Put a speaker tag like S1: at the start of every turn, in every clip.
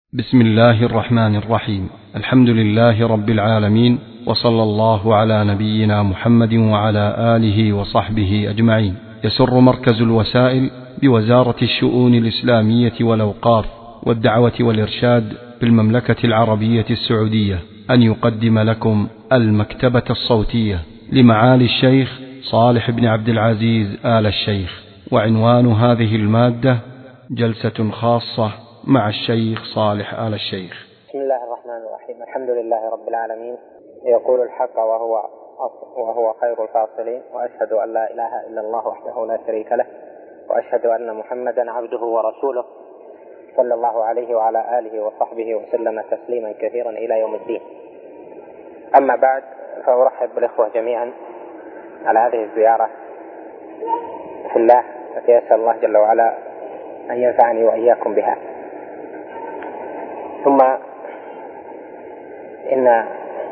S1: بسم الله الرحمن الرحيم. الحمد لله رب العالمين، وصلى الله على نبينا محمد وعلى آله وصحبه أجمعين. يسر مركز الوسائل بوزارة الشؤون الإسلامية والأوقاف والدعوة والإرشاد بالمملكة العربية السعودية أن يقدم لكم المكتبة الصوتية لمعالي الشيخ صالح بن عبد العزيز آل الشيخ. وعنوان هذه المادة: جلسة خاصة مع الشيخ صالح آل الشيخ.
S2: بسم الله الرحمن الرحيم. الحمد لله رب العالمين، يقول الحق وهو خير الفاصلين، وأشهد أن لا إله إلا الله وحده لا شريك له، وأشهد أن محمدا عبده ورسوله، صلى الله عليه وعلى آله وصحبه وسلم تسليما كثيرا إلى يوم الدين. أما بعد، فأرحب بالإخوة جميعا على هذه الزيارة في الله، التي أسأل الله جل وعلا أن ينفعني وإياكم بها. ثم إن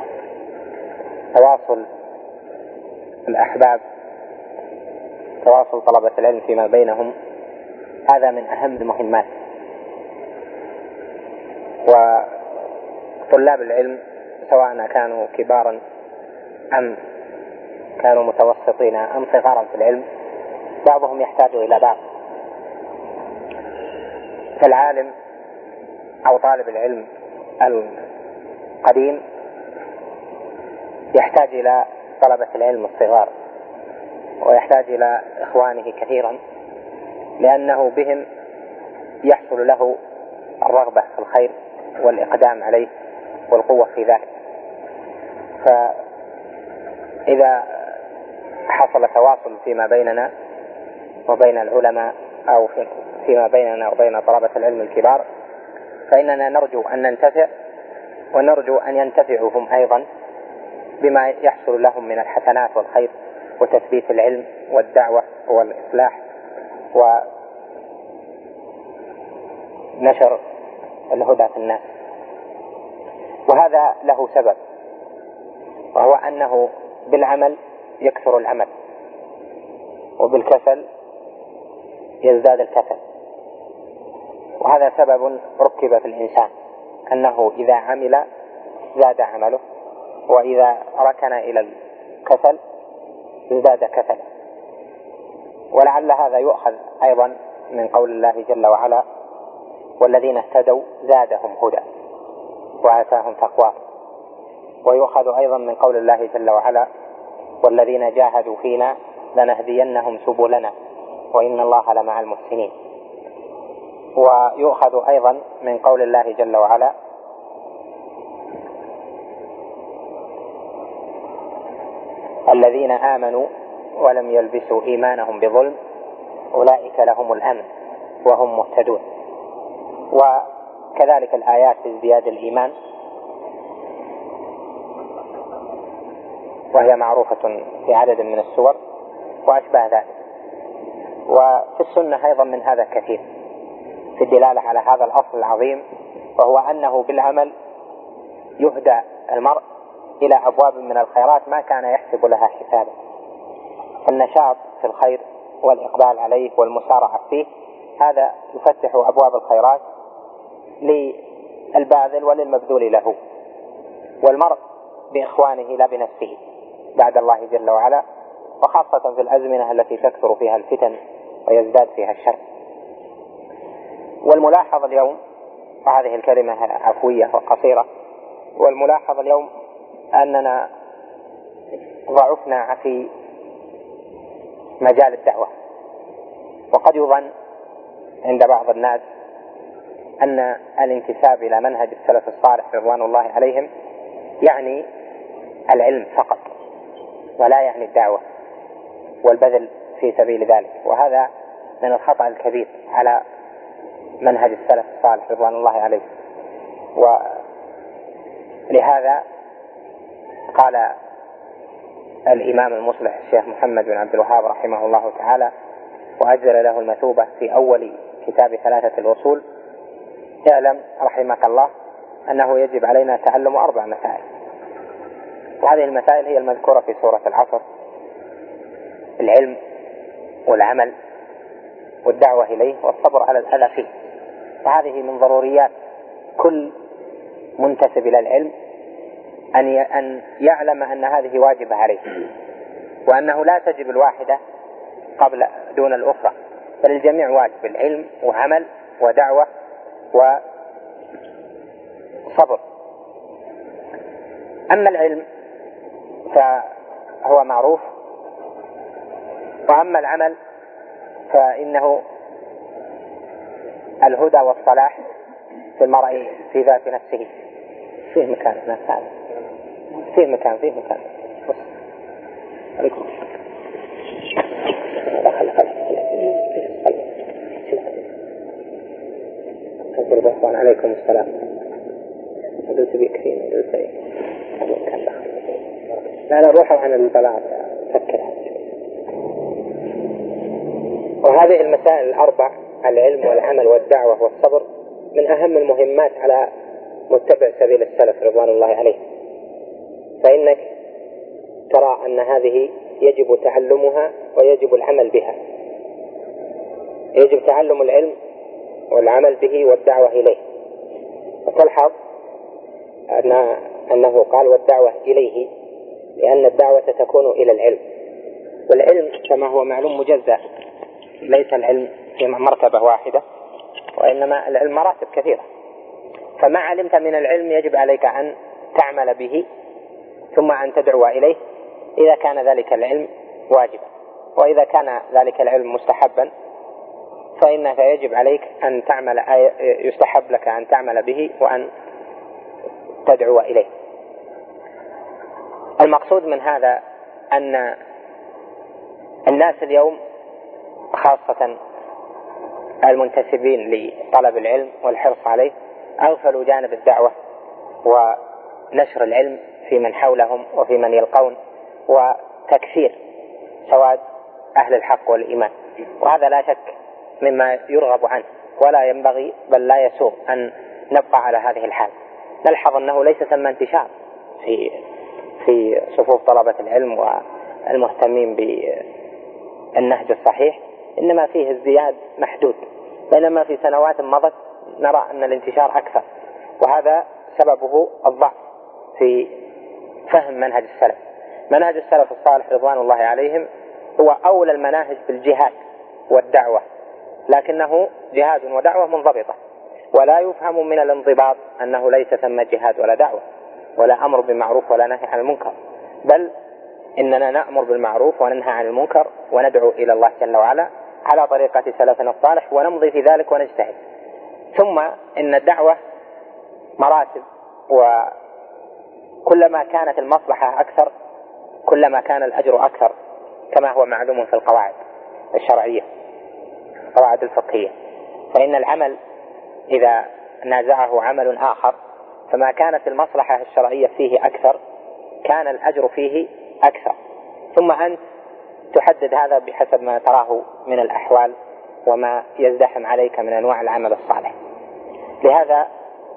S2: تواصل الأحباب، تواصل طلبة العلم فيما بينهم، هذا من أهم المهمات. وطلاب العلم سواء كانوا كبارا أم كانوا متوسطين أم صغارا في العلم، بعضهم يحتاج إلى بعض. فالعالم أو طالب العلم القديم يحتاج إلى طلبة العلم الصغار، ويحتاج إلى إخوانه كثيرا، لأنه بهم يحصل له الرغبة في الخير والإقدام عليه والقوة في ذلك. فإذا حصل تواصل فيما بيننا وبين العلماء، أو فيما بيننا وبين طلبة العلم الكبار، فإننا نرجو أن ننتفع، ونرجو أن ينتفعوا هم أيضا بما يحصل لهم من الحسنات والخير وتثبيت العلم والدعوة والإصلاح ونشر الهدى في الناس. وهذا له سبب، وهو أنه بالعمل يكثر العمل، وبالكسل يزداد الكسل. وهذا سبب ركب في الإنسان، أنه إذا عمل زاد عمله، وإذا ركن إلى الكسل ازداد كسله. ولعل هذا يؤخذ أيضا من قول الله جل وعلا: والذين اهتدوا زادهم هدى وآتاهم تقواهم. ويؤخذ أيضا من قول الله جل وعلا: والذين جاهدوا فينا لنهدينهم سبلنا وإن الله لمع المحسنين. ويؤخذ أيضا من قول الله جل وعلا: الذين آمنوا ولم يلبسوا إيمانهم بظلم أولئك لهم الأمن وهم مهتدون. وكذلك الآيات في ازدياد الإيمان، وهي معروفة في عدد من السور وأشباه ذلك. وفي السنة أيضا من هذا كثير في الدلالة على هذا الأصل العظيم، وهو أنه بالعمل يهدى المرء إلى أبواب من الخيرات ما كان يحسب لها حسابا. النشاط في الخير والإقبال عليه والمسارعة فيه، هذا يفتح أبواب الخيرات للباذل وللمبذول له، والمرء بإخوانه لا بنفسه بعد الله جل وعلا، وخاصة في الأزمنة التي تكثر فيها الفتن ويزداد فيها الشر. والملاحظ اليوم، وهذه الكلمة عفوية وقصيرة، والملاحظ اليوم أننا ضعفنا في مجال الدعوة. وقد يظن عند بعض الناس أن الانتساب إلى منهج السلف الصالح رضوان الله عليهم يعني العلم فقط، ولا يعني الدعوة والبذل في سبيل ذلك. وهذا من الخطأ الكبير على منهج السلف الصالح رضوان الله عليه. ولهذا قال الإمام المصلح الشيخ محمد بن عبد الوهاب رحمه الله تعالى، وأجزل له المثوبة في أول كتاب ثلاثة الأصول: اعلم رحمك الله أنه يجب علينا تعلم 4 مسائل. وهذه المسائل هي المذكورة في سورة العصر: العلم والعمل والدعوة إليه والصبر على الأذى فيه. وهذه من ضروريات كل منتسب إلى العلم أن يعلم أن هذه واجبة عليه، وأنه لا تجب الواحدة دون الأخرى، بل الجميع واجب، العلم وعمل ودعوة وصبر. أما العلم فهو معروف، وأما العمل فإنه الهدى والصلاح في المرء في ذات نفسه. فيه مكان فيه مكان بص. عليكم عليكم السلام. قلت بكرين لا روحوا عن البلاغ فكرها. وهذه المسائل الأربع، العلم والعمل والدعوة والصبر، من أهم المهمات على متبع سبيل السلف رضوان الله عليه. فإنك ترى أن هذه يجب تعلمها ويجب العمل بها. يجب تعلم العلم والعمل به والدعوة إليه. وتلحظ أنه قال والدعوة إليه، لأن الدعوة تكون إلى العلم، والعلم كما هو معلوم مجزأ، ليس العلم في مرتبة واحدة، وإنما العلم مراتب كثيرة. فما علمت من العلم يجب عليك أن تعمل به ثم أن تدعو إليه إذا كان ذلك العلم واجبا، وإذا كان ذلك العلم مستحبا فإنك يجب عليك أن تعمل، يستحب لك أن تعمل به وأن تدعو إليه. المقصود من هذا أن الناس اليوم خاصة المنتسبين لطلب العلم والحرص عليه أغفلوا جانب الدعوة ونشر العلم في من حولهم وفي من يلقون، وتكثير سواد أهل الحق والإيمان. وهذا لا شك مما يرغب عنه، ولا ينبغي بل لا يسوغ أن نبقى على هذه الحال. نلحظ أنه ليس ثم انتشار في صفوف طلبة العلم والمهتمين بالنهج الصحيح، إنما فيه ازدياد محدود، بينما في سنوات مضت نرى أن الانتشار أكثر، وهذا سببه الضعف في فهم منهج السلف. منهج السلف الصالح رضوان الله عليهم هو أولى المناهج بالجهاد والدعوة، لكنه جهاد ودعوة منضبطة، ولا يفهم من الانضباط أنه ليس ثم جهاد ولا دعوة ولا أمر بالمعروف ولا نهي عن المنكر، بل إننا نأمر بالمعروف وننهى عن المنكر وندعو إلى الله جل وعلا على طريقة سلفنا الصالح، ونمضي في ذلك ونجتهد. ثم إن الدعوة مراتب، وكلما كانت المصلحة أكثر كلما كان الأجر أكثر، كما هو معلوم في القواعد الشرعية، القواعد الفقهية. فإن العمل إذا نازعه عمل آخر فما كانت المصلحة الشرعية فيه أكثر كان الأجر فيه أكثر، ثم أنت تحدد هذا بحسب ما تراه من الأحوال وما يزدحم عليك من أنواع العمل الصالح. لهذا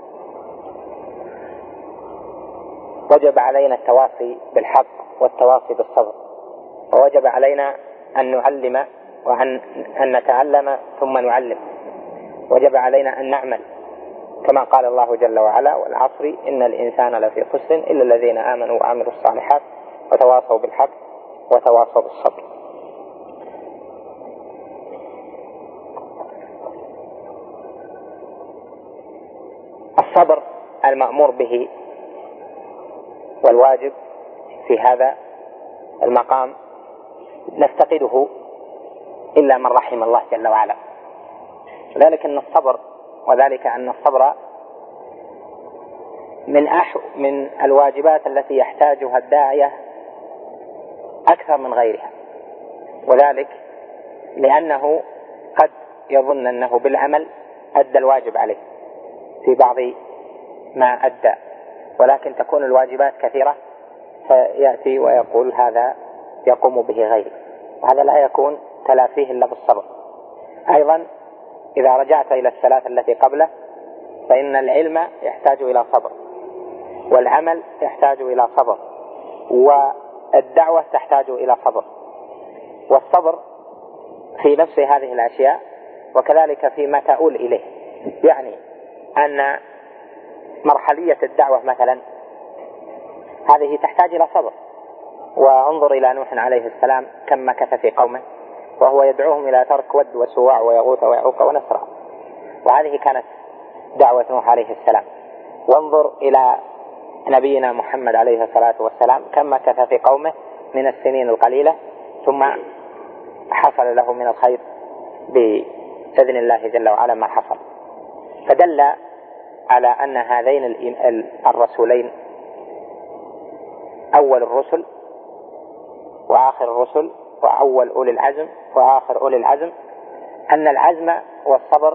S2: وجب علينا التواصي بالحق والتواصي بالصبر، ووجب علينا أن نعلم وأن نتعلم ثم نعلم، وجب علينا أن نعمل كما قال الله جل وعلا والعصر إن الإنسان لفي خسر إلا الذين آمنوا وعملوا الصالحات وتواصوا بالحق وتواصوا بالصبر. الصبر المأمور به والواجب في هذا المقام نفتقده إلا من رحم الله جل وعلا، وذلك أن الصبر من الواجبات التي يحتاجها الداعية أكثر من غيرها، وذلك لأنه قد يظن أنه بالعمل أدى الواجب عليه في بعض ما أدى، ولكن تكون الواجبات كثيرة فيأتي ويقول هذا يقوم به غيري، وهذا لا يكون تلافيه إلا بالصبر. أيضا إذا رجعت إلى الثلاث التي قبله فإن العلم يحتاج إلى صبر، والعمل يحتاج إلى صبر، والدعوة تحتاج إلى صبر. والصبر في نفس هذه الأشياء وكذلك فيما تؤول إليه، يعني أن مرحلية الدعوة مثلا هذه تحتاج إلى صبر. وانظر إلى نوح عليه السلام كم مكث في قومه وهو يدعوهم إلى ترك ود وسواع ويغوث ويعوق ونسرا، وهذه كانت دعوة نوح عليه السلام. وانظر إلى نبينا محمد عليه الصلاة والسلام كم مكث في قومه من السنين القليلة ثم حصل له من الخير بإذن الله جل وعلا ما حصل. فدل على أن هذين الرسولين أول الرسل وآخر الرسل وأول أولي العزم وآخر أولي العزم، أن العزم والصبر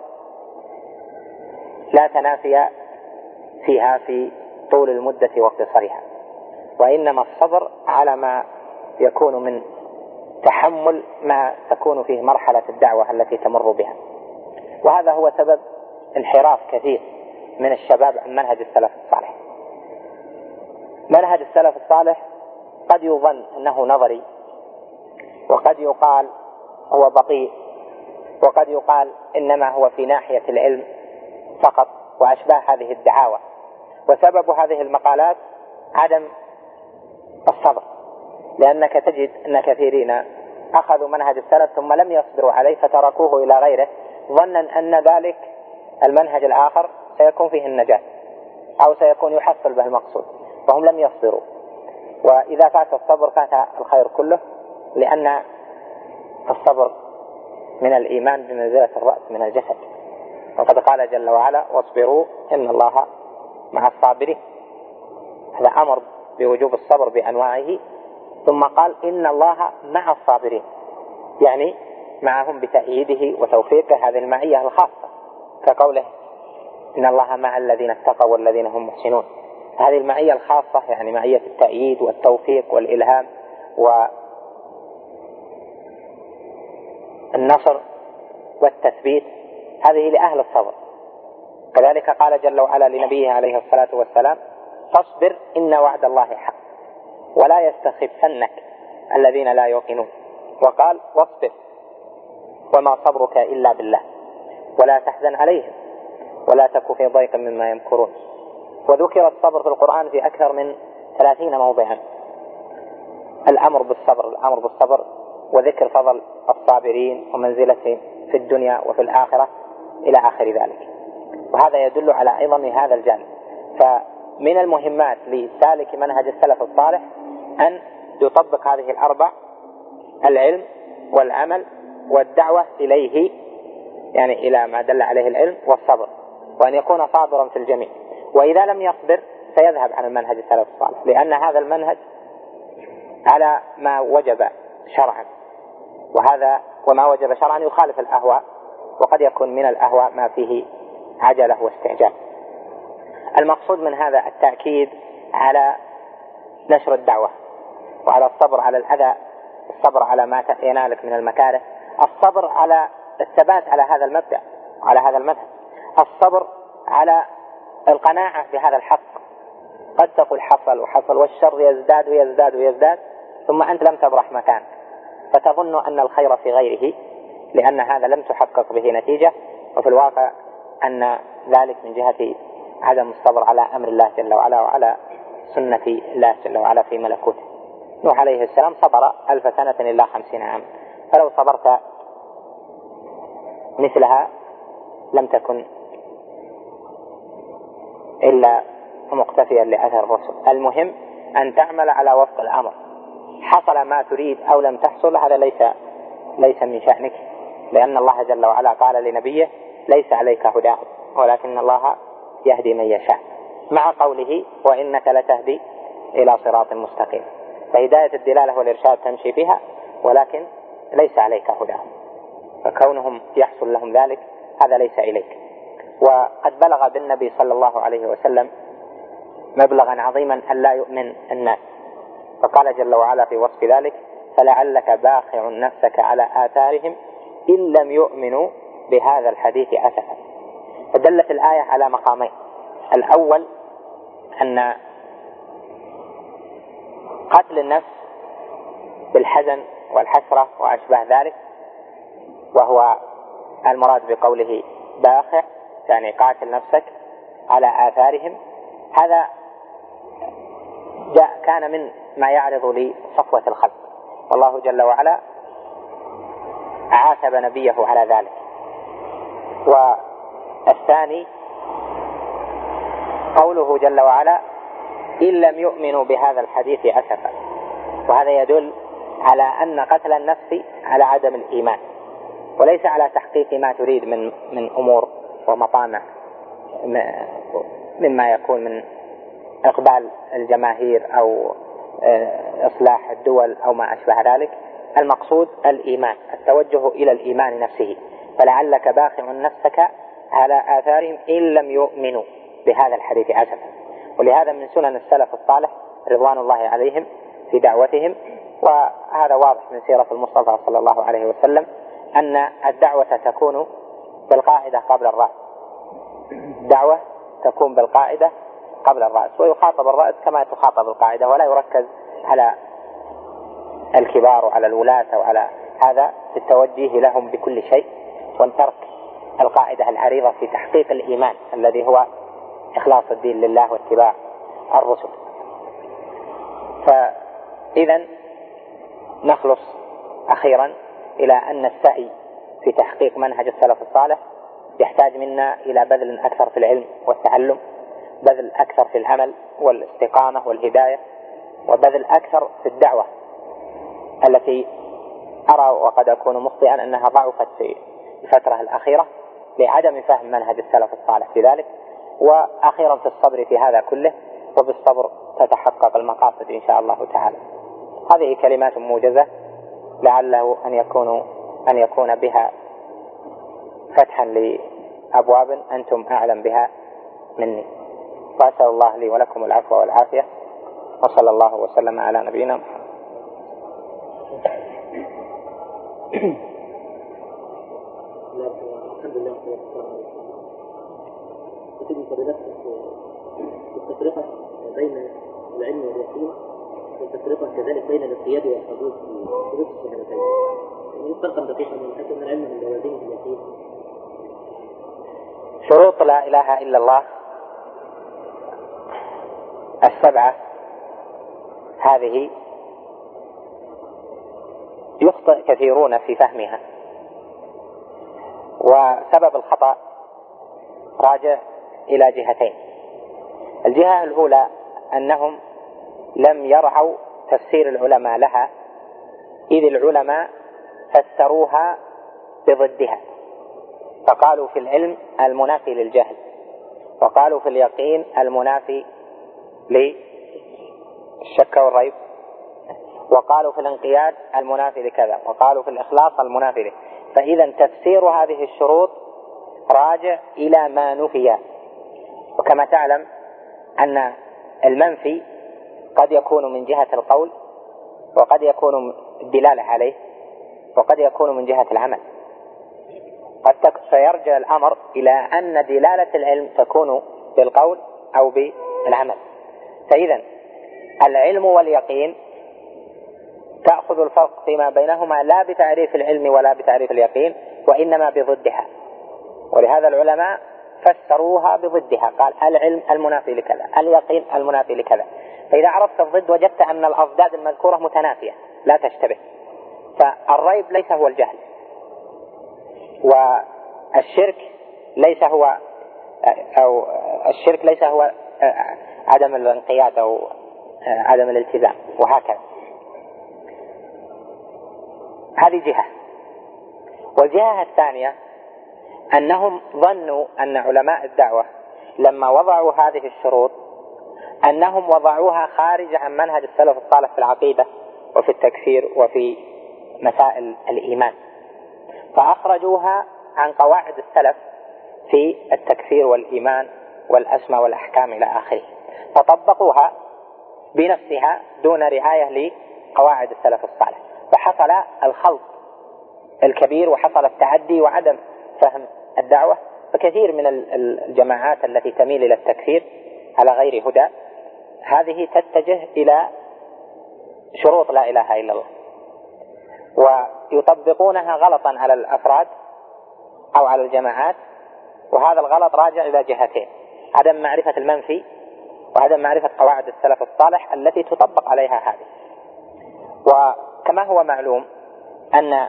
S2: لا تنافي فيها في طول المدة واقتصارها، وإنما الصبر على ما يكون من تحمل ما تكون فيه مرحلة الدعوة التي تمر بها. وهذا هو سبب انحراف كثير من الشباب عن منهج السلف الصالح. منهج السلف الصالح قد يظن أنه نظري، وقد يقال هو بطيء، وقد يقال إنما هو في ناحية العلم فقط وأشباه هذه الدعاوى. وسبب هذه المقالات عدم الصبر، لأنك تجد أن كثيرين أخذوا منهج السلف ثم لم يصبروا عليه فتركوه إلى غيره ظنا أن ذلك المنهج الآخر سيكون فيه النجاة أو سيكون يحصل به المقصود، وهم لم يصبروا. وإذا فات الصبر فات الخير كله، لأن الصبر من الإيمان بمنزلة الرأس من الجسد. وقد قال جل وعلا: واصبروا إن الله مع الصابرين. هذا أمر بوجوب الصبر بأنواعه، ثم قال إن الله مع الصابرين، يعني معهم بتأييده وتوفيقه، هذه المعية الخاصة، كقوله إن الله مع الذين اتقوا والذين هم محسنون. هذه المعية الخاصة يعني معية التأييد والتوفيق والإلهام والنصر والتثبيت، هذه لأهل الصبر. كذلك قال جل وعلا لنبيه عليه الصلاة والسلام: فاصبر إن وعد الله حق ولا يستخفنك الذين لا يوقنون. وقال: واصبر وما صبرك إلا بالله ولا تحزن عليهم ولا تك في ضيق مما يمكرون. وذكر الصبر في القرآن في أكثر من 30 موضعا، الأمر بالصبر وذكر فضل الصابرين ومنزلتهم في الدنيا وفي الآخرة إلى آخر ذلك. وهذا يدل على عظم هذا الجانب. فمن المهمات لسالك منهج السلف الصالح أن يطبق هذه الأربع: العلم والعمل والدعوة إليه، يعني إلى ما دل عليه العلم، والصبر، وأن يكون صابرا في الجميع. وإذا لم يصبر سيذهب عن المنهج السلف الصالح، لأن هذا المنهج على ما وجب شرعا، وما وجب شرعا يخالف الأهواء، وقد يكون من الأهواء ما فيه عجلة واستعجال. المقصود من هذا التأكيد على نشر الدعوة، وعلى الصبر على الأذى، الصبر على ما ينالك من المكاره، الصبر على الثبات على هذا المبدأ وعلى هذا المذهب، الصبر على القناعة بهذا الحق. قد تقول حصل وحصل والشر يزداد ويزداد ويزداد، ثم أنت لم تبرح مكانك فتظن أن الخير في غيره، لأن هذا لم تحقق به نتيجة، وفي الواقع أن ذلك من جهة عدم الصبر على أمر الله جل وعلا وعلى سنة الله جل وعلا في ملكوته. نوح عليه السلام صبر 1000 سنة إلا 50 عام، فلو صبرت مثلها لم تكن إلا مقتفيا لأثر الرسل. المهم أن تعمل على وفق الأمر، حصل ما تريد أو لم تحصل هذا ليس من شأنك، لأن الله جل وعلا قال لنبيه: ليس عليك هداهم ولكن الله يهدي من يشاء، مع قوله: وإنك لتهدي إلى صراط مستقيم. فهداية الدلالة والإرشاد تمشي بها، ولكن ليس عليك هداهم، فكونهم يحصل لهم ذلك هذا ليس إليك. وقد بلغ بالنبي صلى الله عليه وسلم مبلغا عظيما أن لا يؤمن الناس، فقال جل وعلا في وصف ذلك: فلعلك باخع نفسك على آثارهم إن لم يؤمنوا بهذا الحديث أسفا. فدلت الآية على مقامين: الأول أن قتل النفس بالحزن والحسرة وأشباه ذلك، وهو المراد بقوله باخع، يعني قاتل نفسك على آثارهم هذا كان من ما يعرض لصفوة الخلق، والله جل وعلا عاتب نبيه على ذلك. والثاني قوله جل وعلا إن لم يؤمنوا بهذا الحديث أسفا، وهذا يدل على أن قتل النفس على عدم الإيمان، وليس على تحقيق ما تريد من أمور ومطامع مما يكون من إقبال الجماهير أو إصلاح الدول أو ما أشبه ذلك. المقصود الإيمان، التوجه إلى الإيمان نفسه، فلعلك باخع نفسك على آثارهم إن لم يؤمنوا بهذا الحديث أسفا. ولهذا من سنن السلف الصالح رضوان الله عليهم في دعوتهم، وهذا واضح من سيرة المصطفى صلى الله عليه وسلم، أن الدعوة تكون بالقاعدة قبل الرأس، الدعوة تكون بالقاعدة قبل الرأس، ويخاطب الرأس كما تخاطب القاعدة، ولا يركز على الكبار وعلى الولاة وعلى هذا في التوجيه لهم بكل شيء، وترك القاعدة العريضة في تحقيق الإيمان الذي هو إخلاص الدين لله واتباع الرسل. فإذا نخلص أخيرا إلى أن السعي في تحقيق منهج السلف الصالح يحتاج منا إلى بذل أكثر في العلم والتعلم، بذل أكثر في العمل والاستقامة والهداية، وبذل أكثر في الدعوة التي أرى وقد أكون مخطئا أنها ضعفت في الفترة الأخيرة لعدم فهم منهج السلف الصالح في ذلك. وأخيرا في الصبر في هذا كله، وبالصبر تتحقق المقاصد إن شاء الله تعالى. هذه كلمات موجزة لعله أن يكون بها فتحا لأبواب أنتم أعلم بها مني. وأسأل الله لي ولكم العفو والعافية، وصلى الله وسلم على نبينا محمد.
S3: الحمد لله كتب فضيلتك التفرقة بين العلم واليقين، والتفرقة كذلك بين القياد والحدود في شروط الشهادتين. فرقا دقيقا من أن العلم من لوازمه اليقين.
S2: شروط لا إله إلا الله السبعة هذه يخطئ كثيرون في فهمها، وسبب الخطأ راجع إلى جهتين. الجهة الأولى أنهم لم يرعوا تفسير العلماء لها، إذ العلماء فسروها بضدها، فقالوا في العلم المنافي للجهل، وقالوا في اليقين المنافي للشك والريب، وقالوا في الانقياد المنافي لكذا، وقالوا في الإخلاص المنافي له. فإذا تفسير هذه الشروط راجع إلى ما نفي. وكما تعلم أن المنفي قد يكون من جهة القول، وقد يكون الدلالة عليه، وقد يكون من جهة العمل. قد فيرجع الأمر إلى أن دلالة العلم تكون بالقول أو بالعمل. فإذا العلم واليقين تأخذ الفرق فيما بينهما لا بتعريف العلم ولا بتعريف اليقين، وإنما بضدها. ولهذا العلماء فسروها بضدها، قال العلم المنافي لكذا، اليقين المنافي لكذا. فإذا عرفت الضد وجدت أن الأضداد المذكورة متنافية لا تشتبه. فالريب ليس هو الجهل، والشرك ليس هو عدم الانقياد أو عدم الالتزام، وهكذا. هذه جهة. والجهة الثانية أنهم ظنوا أن علماء الدعوة لما وضعوا هذه الشروط أنهم وضعوها خارج عن منهج السلف الصالح في العقيدة وفي التكفير وفي مسائل الإيمان، فأخرجوها عن قواعد السلف في التكفير والإيمان والأسماء والأحكام إلى آخره، فطبقوها بنفسها دون رعاية لقواعد السلف الصالح، فحصل الخلط الكبير، وحصل التعدي وعدم فهم الدعوة. فكثير من الجماعات التي تميل إلى التكفير على غير هدى هذه تتجه إلى شروط لا إله إلا الله، ويطبقونها غلطا على الأفراد أو على الجماعات. وهذا الغلط راجع إلى جهتين: عدم معرفة المنفي وعدم معرفة قواعد السلف الصالح التي تطبق عليها هذه. وكما هو معلوم أن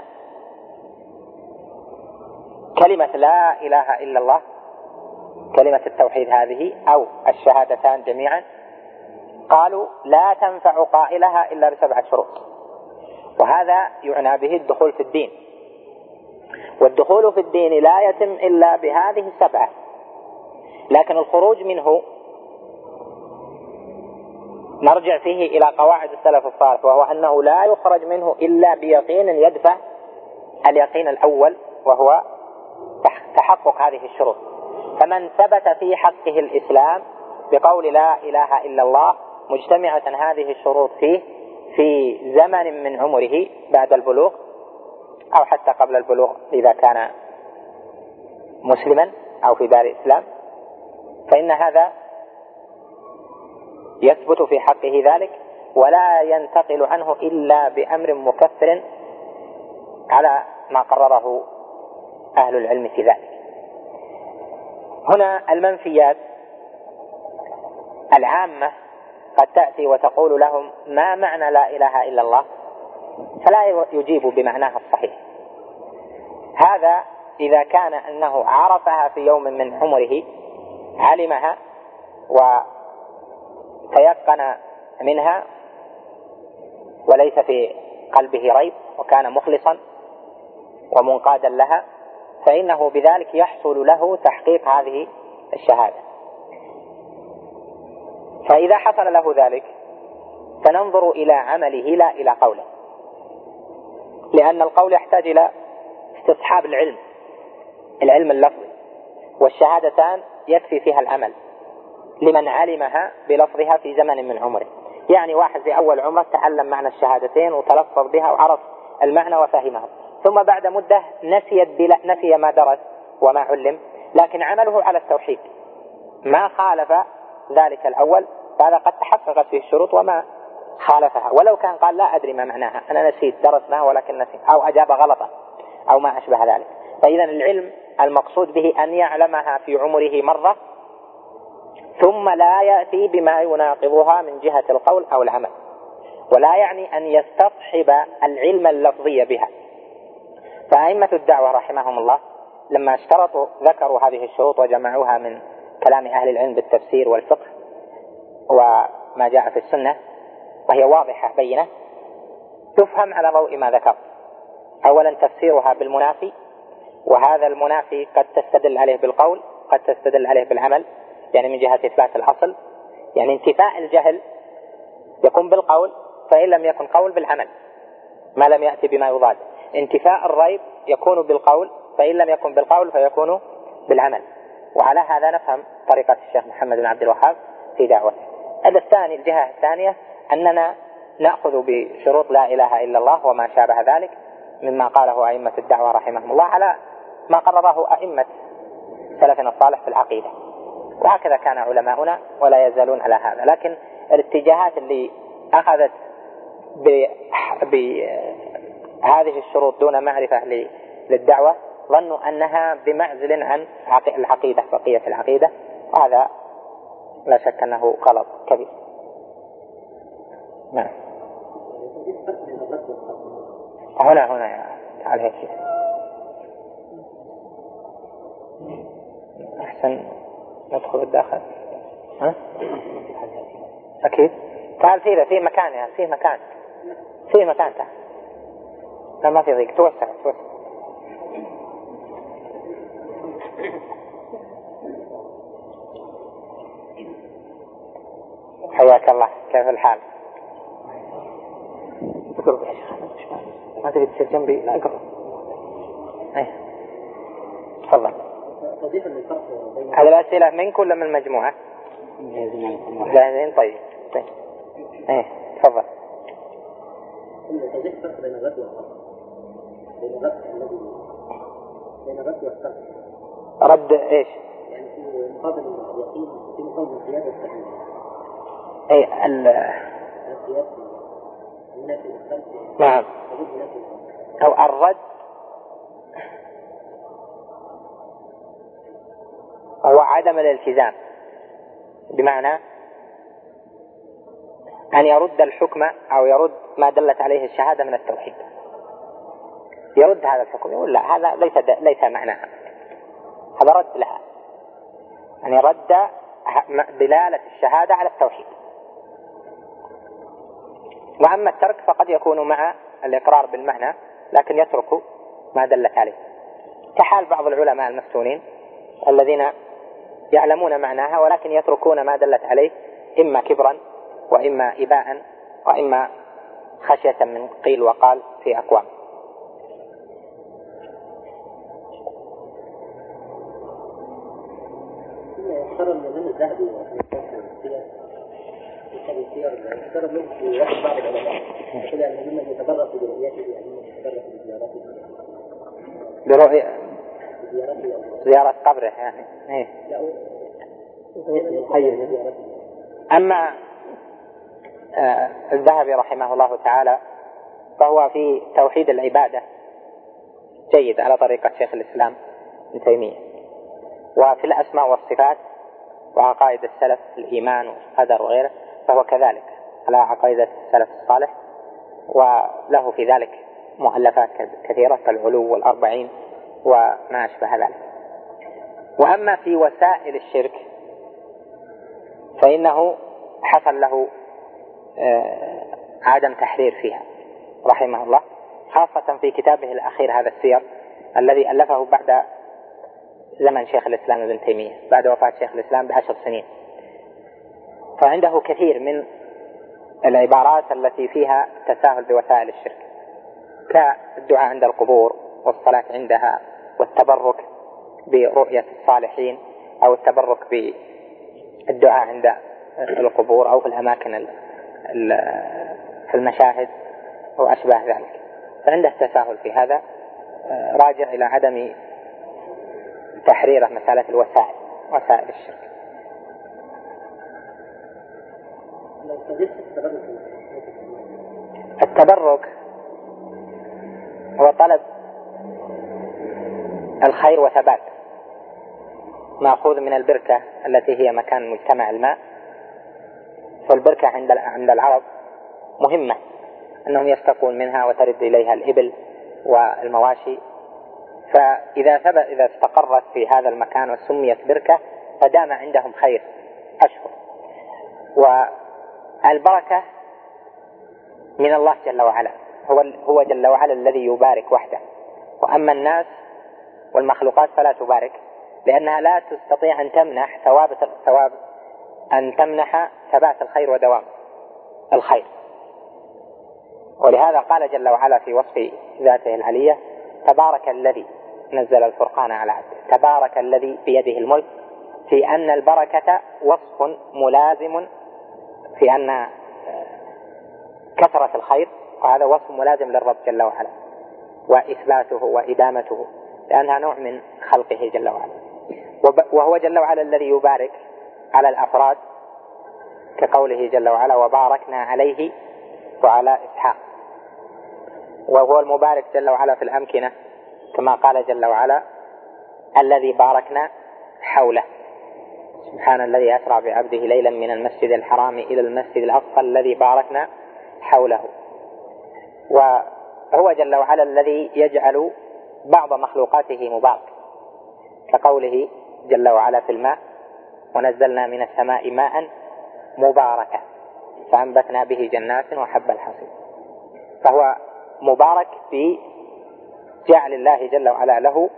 S2: كلمة لا إله إلا الله، كلمة التوحيد هذه أو الشهادتان جميعا، قالوا لا تنفع قائلها إلا ب7 شروط، وهذا يعنى به الدخول في الدين، والدخول في الدين لا يتم إلا بهذه 7. لكن الخروج منه نرجع فيه إلى قواعد السلف الصالح، وهو أنه لا يخرج منه إلا بيقين يدفع اليقين الأول، وهو تحقق هذه الشروط. فمن ثبت في حقه الإسلام بقول لا إله إلا الله مجتمعة هذه الشروط فيه في زمن من عمره بعد البلوغ أو حتى قبل البلوغ إذا كان مسلما أو في دار الإسلام، فإن هذا يثبت في حقه ذلك، ولا ينتقل عنه إلا بأمر مكفر على ما قرره أهل العلم في ذلك. هنا المنفيات العامة قد تأتي وتقول لهم ما معنى لا إله إلا الله، فلا يجيب بمعناها الصحيح. هذا إذا كان أنه عرفها في يوم من عمره، علمها وتيقن منها وليس في قلبه ريب وكان مخلصا ومنقادا لها، فإنه بذلك يحصل له تحقيق هذه الشهادة. فإذا حصل له ذلك فننظر إلى عمله لا إلى قوله، لأن القول يحتاج إلى استصحاب العلم اللفظي، والشهادتان يكفي فيها العمل لمن علمها بلفظها في زمن من عمره. يعني واحد في أول عمره تعلم معنى الشهادتين وتلفظ بها وعرف المعنى وفهمها، ثم بعد مدة نسي ما درس وما علم، لكن عمله على التوحيد ما خالف ذلك الأول، فهذا قد تحققت فيه الشروط وما خالفها، ولو كان قال لا أدري ما معناها، أنا نسيت درسناها ولكن نسيت، أو أجاب غلطا أو ما أشبه ذلك. فإذا العلم المقصود به أن يعلمها في عمره مرة ثم لا يأتي بما يناقضها من جهة القول أو العمل، ولا يعني أن يستصحب العلم اللفظي بها. فأئمة الدعوة رحمهم الله لما اشترطوا ذكروا هذه الشروط وجمعوها من كلام أهل العلم بالتفسير والفقه وما جاء في السنة، وهي واضحة بينة تفهم على ضوء ما ذكر. أولا تفسيرها بالمنافي، وهذا المنافي قد تستدل عليه بالقول قد تستدل عليه بالعمل، يعني من جهة إثبات الأصل، يعني انتفاء الجهل يكون بالقول فإن لم يكن قول بالعمل ما لم يأتي بما يضاد، انتفاء الريب يكون بالقول فإن لم يكن بالقول فيكون بالعمل. وعلى هذا نفهم طريقة الشيخ محمد بن عبد الوهاب في دعوته. هذا الثاني، الجهة الثانية أننا نأخذ بشروط لا إله إلا الله وما شابه ذلك مما قاله أئمة الدعوة رحمهم الله على ما قرره أئمة سلفنا الصالح في العقيدة، وهكذا كان علماؤنا ولا يزالون على هذا. لكن الاتجاهات اللي أخذت بهذه الشروط دون معرفة للدعوة ظنوا أنها بمعزل عن العقيدة، بقية العقيدة، وهذا لا شك أنه غلط كبير. نعم. هنا يا تعال هيك أحسن ندخل الداخل. ها؟ أكيد. تعال في مكان في مكان تعال. لا ما في ضيق، توسع. حياك الله، كيف الحال؟ اقرب يا شيخ، ما تبي تصير جنبي؟ لا اقرب. تفضل. هذه الأسئلة منك ولا من المجموعة؟ جاهزين. طيب. تفضل.
S3: توضيح الفرق بين الرد والقصد، بين الرد والقصد.
S2: رد ايش؟
S3: يعني في مقابل اليقين، في مقابل القيادة والتحليل. القيادة المنافي للخلق.
S2: نعم. أو الرد هو عدم الالتزام، بمعنى أن يرد الحكم أو يرد ما دلت عليه الشهادة من التوحيد، يرد هذا الحكم، يقول لا هذا ليس معناها، هذا رد لها، يعني رد دلالة الشهادة على التوحيد. وأما الترك فقد يكون مع الإقرار بالمعنى لكن يترك ما دلت عليه، كحال بعض العلماء المفتونين الذين يعلمون معناها ولكن يتركون ما دلت عليه إما كبرا وإما إباء وإما خشية من قيل وقال في أقوام.
S3: ترى من الإمام الذهبي ترى في وقت بعض العلماء كده أن ممن يتبرك برؤيته أن يتبرك
S2: بزيارته زيارة قبره يعني إيه. أما الذهبي رحمه الله تعالى فهو في توحيد العبادة جيد على طريقة شيخ الإسلام ابن تيمية، وفي الأسماء والصفات وعقائد السلف الإيمان والقدر وغيره فهو كذلك على عقائد السلف الصالح، وله في ذلك مؤلفات كثيرة كالعلو والأربعين وما أشبه ذلك. وأما في وسائل الشرك فإنه حصل له عدم تحرير فيها رحمه الله، خاصة في كتابه الأخير هذا السير الذي ألفه بعد زمن شيخ الإسلام ابن تيمية، بعد وفاة شيخ الإسلام ب10 سنين. فعنده كثير من العبارات التي فيها تساهل بوسائل الشرك، كالدعاء عند القبور والصلاة عندها والتبرك برؤية الصالحين أو التبرك بالدعاء عند القبور أو في الأماكن في المشاهد وأشباه ذلك. فعنده تساهل في هذا راجع إلى عدم تحريره مسألة وسائل الشرك. التبرك هو طلب الخير وثبات، مأخوذ من البركة التي هي مكان مجتمع الماء. فالبركة عند العرب مهمة أنهم يستقون منها وترد إليها الإبل والمواشي، فإذا استقرت في هذا المكان وسميت بركة فدام عندهم خير أشهر. والبركة من الله جل وعلا، هو جل وعلا الذي يبارك وحده، وأما الناس والمخلوقات فلا تبارك، لأنها لا تستطيع أن تمنح ثواب أن تمنح ثبات الخير ودوام الخير. ولهذا قال جل وعلا في وصف ذاته العلية: تبارك الذي نزل الفرقان على عبده، تبارك الذي بيده الملك، في أن البركة وصف ملازم، في أن كثرة الخير وهذا وصف ملازم للرب جل وعلا، وإثباته وإدامته لأنها نوع من خلقه جل وعلا. وهو جل وعلا الذي يبارك على الأفراد كقوله جل وعلا: وباركنا عليه وعلى إسحاق. وهو المبارك جل وعلا في الأمكنة كما قال جل وعلا: الذي باركنا حوله، سبحان الذي أسرى بعبده ليلا من المسجد الحرام إلى المسجد الأقصى الذي باركنا حوله. وهو جل وعلا الذي يجعل بعض مخلوقاته مبارك كقوله جل وعلا في الماء: ونزلنا من السماء ماء مباركا فأنبتنا به جنات وحب الحصيد. فهو مبارك في جعل الله جل وعلا له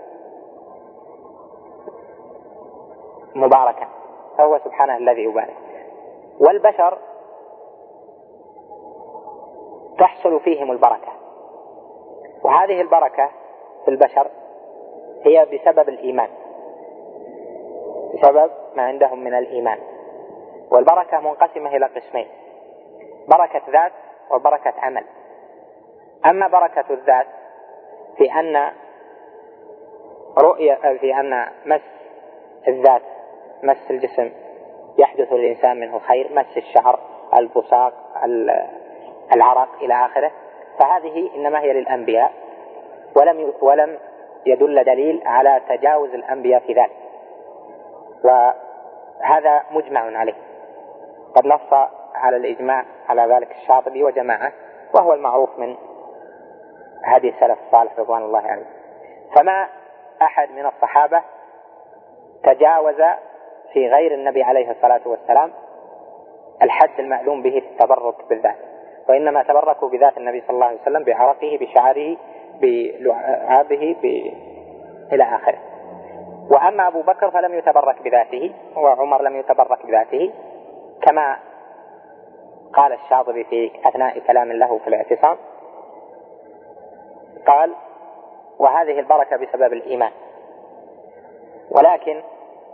S2: مباركا، فهو سبحانه الذي يبارك. والبشر تحصل فيهم البركة، وهذه البركة في البشر هي بسبب الإيمان، بسبب ما عندهم من الإيمان. والبركة منقسمة إلى قسمين: بركة ذات وبركة عمل. أما بركة الذات في أن مس الذات، مس الجسم يحدث للإنسان منه خير، مس الشعر، البصاق، العرق إلى آخره، فهذه إنما هي للأنبياء، ولم يدل دليل على تجاوز الأنبياء في ذلك، وهذا مجمع عليه. قد نص على الإجماع على ذلك الشاطبي وجماعة، وهو المعروف من هدي السلف الصالح رضوان الله عليه. فما أحد من الصحابة تجاوز في غير النبي عليه الصلاة والسلام الحد المعلوم به في التبرك بالذات، وإنما تبركوا بذات النبي صلى الله عليه وسلم بعرقه بشعره بلعابه إلى آخره. وأما أبو بكر فلم يتبرك بذاته، وعمر لم يتبرك بذاته، كما قال الشاطبي في أثناء كلام له في الاعتصام، قال: وهذه البركة بسبب الإيمان. ولكن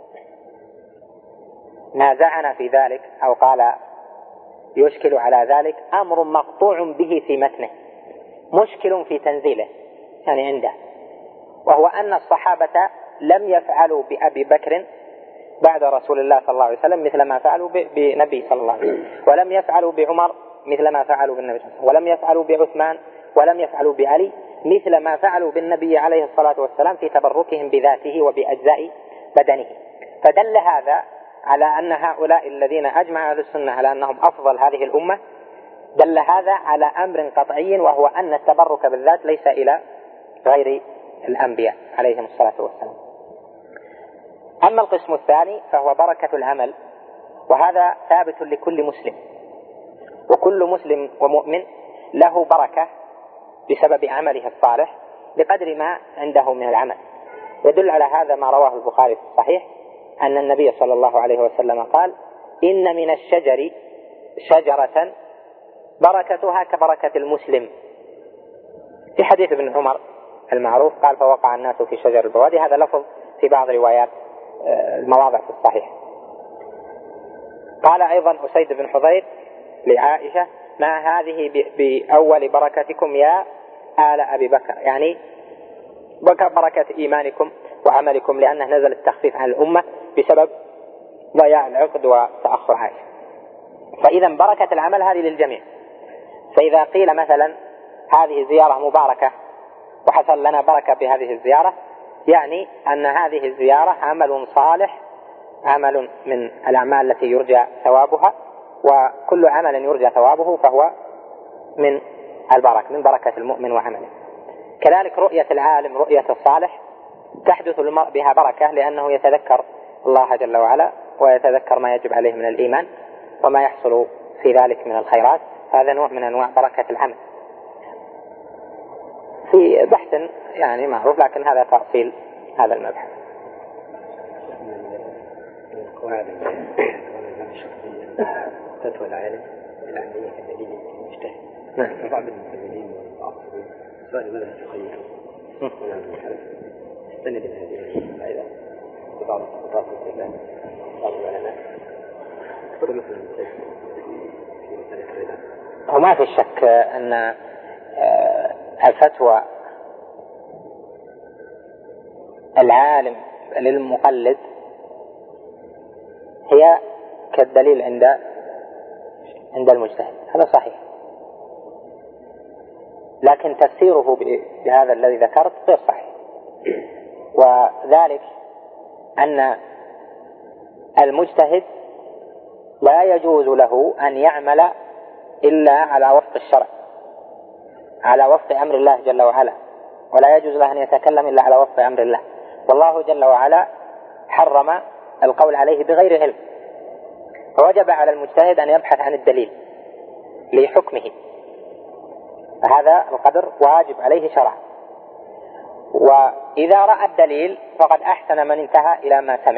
S2: نازعنا في ذلك، أو قال يشكل على ذلك أمر مقطوع به في متنه مشكل في تنزيله، يعني عنده، وهو أن الصحابة لم يفعلوا بأبي بكر بعد رسول الله صلى الله عليه وسلم مثل ما فعلوا بنبي صلى الله عليه وسلم، ولم يفعلوا بعمر مثل ما فعلوا بالنبي صلى الله عليه وسلم، ولم يفعلوا بعثمان، ولم يفعلوا بعلي مثل ما فعلوا بالنبي عليه الصلاة والسلام في تبركهم بذاته وبأجزاء بدنه. فدل هذا على أن هؤلاء الذين أجمع أهل السنة على أنهم أفضل هذه الأمة، دل هذا على أمر قطعي، وهو أن التبرك بالذات ليس إلى غير الأنبياء عليهم الصلاة والسلام. أما القسم الثاني فهو بركة العمل، وهذا ثابت لكل مسلم، وكل مسلم ومؤمن له بركة بسبب عمله الصالح بقدر ما عنده من العمل. يدل على هذا ما رواه البخاري في الصحيح أن النبي صلى الله عليه وسلم قال: إن من الشجر شجرة بركتها كبركة المسلم. في حديث ابن عمر المعروف قال: فوقع الناس في شجر البوادي. هذا لفظ في بعض روايات المواضع في الصحيح. قال أيضا أسيد بن حضير لعائشة: ما هذه بأول بركتكم يا آل أبي بكر، يعني بركة إيمانكم وعملكم، لأنه نزل التخفيف عن الأمة بسبب ضياع العقد وتأخر عائشة. فإذا بركة العمل هذه للجميع. فإذا قيل مثلا هذه زيارة مباركة وحصل لنا بركة بهذه الزيارة، يعني أن هذه الزيارة عمل صالح، عمل من الأعمال التي يرجى ثوابها، وكل عمل يرجى ثوابه فهو من البركة، من بركة المؤمن وعمله. كذلك رؤية العالم، رؤية الصالح، تحدث للمرء بها بركة، لأنه يتذكر الله جل وعلا ويتذكر ما يجب عليه من الإيمان وما يحصل في ذلك من الخيرات. هذا نوع من أنواع بركة العمل في بحث يعني معروف، لكن هذا تأصيل هذا المبحث.
S4: القواعد فتوى العالم العملية كدليل المجتهد.
S2: نعم.
S4: بعض المسلمين والمعاصرين سؤال ماذا تقيده من المحرف استند هذه القاعدة ببعض الخطاب الله بعض العلماء مثلا في مسألة الربا.
S2: وما في شك أن الفتوى العالم للمقلد هي كالدليل عند المجتهد، هذا صحيح، لكن تفسيره بهذا الذي ذكرت غير صحيح. وذلك أن المجتهد لا يجوز له أن يعمل إلا على وفق الشرع، على وفق أمر الله جل وعلا، ولا يجوز له أن يتكلم إلا على وفق أمر الله. والله جل وعلا حرم القول عليه بغير علم، فوجب على المجتهد أن يبحث عن الدليل لحكمه، فهذا القدر واجب عليه شرعا. وإذا رأى الدليل فقد أحسن من انتهى إلى ما سمع.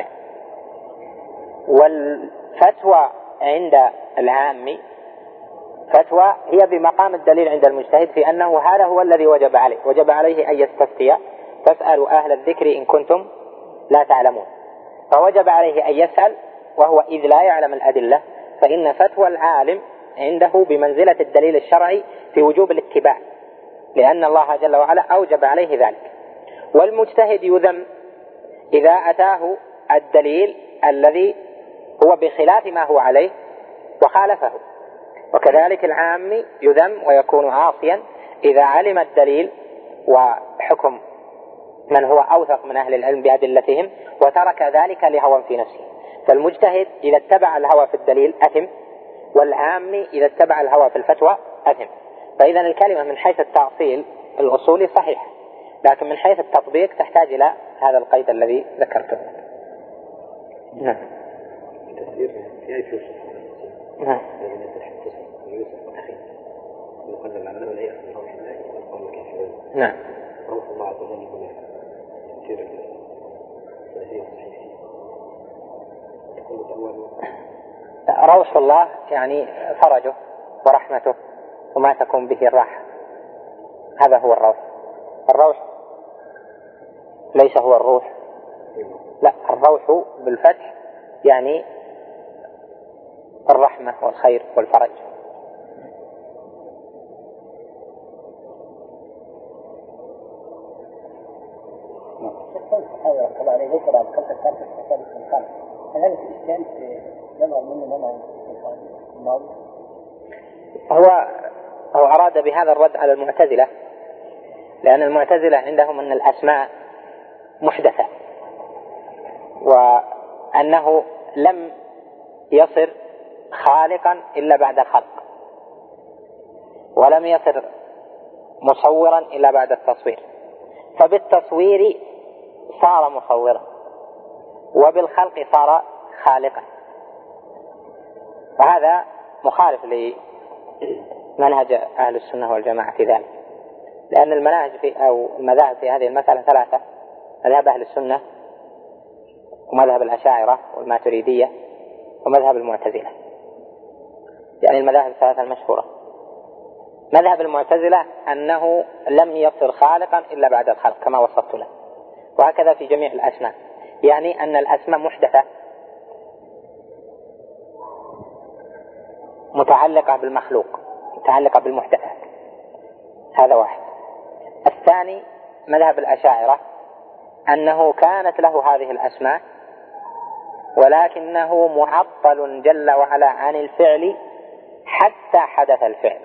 S2: والفتوى عند العام فتوى هي بمقام الدليل عند المجتهد، في أنه هذا هو الذي وجب عليه أن يستفتي، فاسألوا أهل الذكر إن كنتم لا تعلمون. فوجب عليه أن يسأل، وهو إذ لا يعلم الأدلة، فإن فتوى العالم عنده بمنزلة الدليل الشرعي في وجوب الاتباع، لأن الله جل وعلا أوجب عليه ذلك. والمجتهد يذم إذا أتاه الدليل الذي هو بخلاف ما هو عليه وخالفه، وكذلك العام يذم ويكون عاصيا إذا علم الدليل وحكم من هو أوثق من أهل العلم بأدلتهم وترك ذلك لهوى في نفسه. فالمجتهد إذا اتبع الهوى في الدليل أثم، والعام إذا اتبع الهوى في الفتوى أثم. فإذا الكلمة من حيث التأصيل الأصولي صحيح، لكن من حيث التطبيق تحتاج إلى هذا القيد الذي ذكرته. نعم. نعم. نعم. روح الله يعني فرجه ورحمته وما تكون به الراحة، هذا هو الروح. الروح ليس هو الروح، لا، الروح بالفتح يعني الرحمة والخير والفرج. هو أراد بهذا الرد على المعتزلة، لأن المعتزلة عندهم أن الأسماء محدثة، وأنه لم يصر خالقا إلا بعد الخلق، ولم يصر مصورا إلا بعد التصوير، فبالتصوير صار مصورا وبالخلق صار خالقا. وهذا مخالف لمنهج أهل السنة والجماعة في ذلك، لأن المذاهب في هذه المسألة ثلاثة: مذهب أهل السنة ومذهب الأشاعرة والماتريدية ومذهب المعتزلة، يعني المذاهب الثلاثة المشهورة. مذهب المعتزلة أنه لم يصر خالقا إلا بعد الخلق كما وصفت له، وهكذا في جميع الأسماء، يعني أن الأسماء محدثة متعلقة بالمخلوق، متعلقة بالمحدثات. هذا واحد. الثاني مذهب الأشاعرة أنه كانت له هذه الأسماء ولكنه معطل جل وعلا عن الفعل حتى حدث الفعل،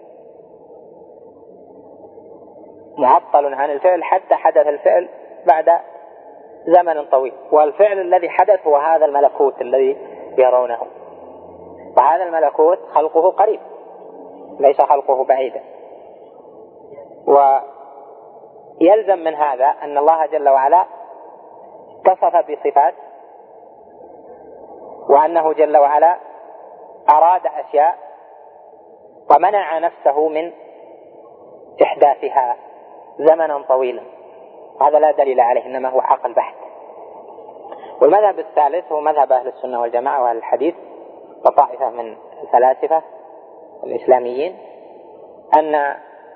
S2: معطل عن الفعل حتى حدث الفعل بعد زمن طويل، والفعل الذي حدث هو هذا الملكوت الذي يرونه، وهذا الملكوت خلقه قريب ليس خلقه بعيدا. ويلزم من هذا أن الله جل وعلا اتصف بصفات، وأنه جل وعلا أراد أشياء ومنع نفسه من إحداثها زمنا طويلا، هذا لا دليل عليه، إنما هو عقل بحت. والمذهب الثالث هو مذهب أهل السنة والجماعة وأهل الحديث وطائفة من الفلاسفة الإسلاميين، أن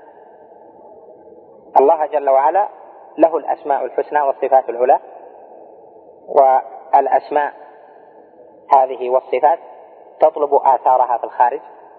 S2: الله جل وعلا له الأسماء الحسنى والصفات العلى، والأسماء هذه والصفات تطلب آثارها في الخارج،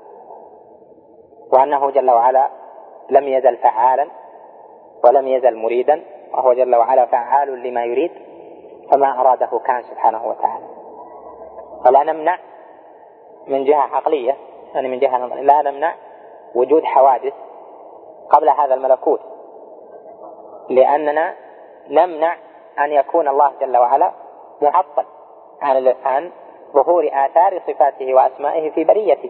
S2: وأنه جل وعلا لم يزل فعالا ولم يزل مريدا، وهو جل وعلا فعال لما يريد، فما أراده كان سبحانه وتعالى. فلا نمنع من جهة عقلية، يعني من جهة نظرية، لا نمنع وجود حوادث قبل هذا الملكوت، لأننا نمنع أن يكون الله جل وعلا معطل عن ظهور آثار صفاته وأسمائه في بريته،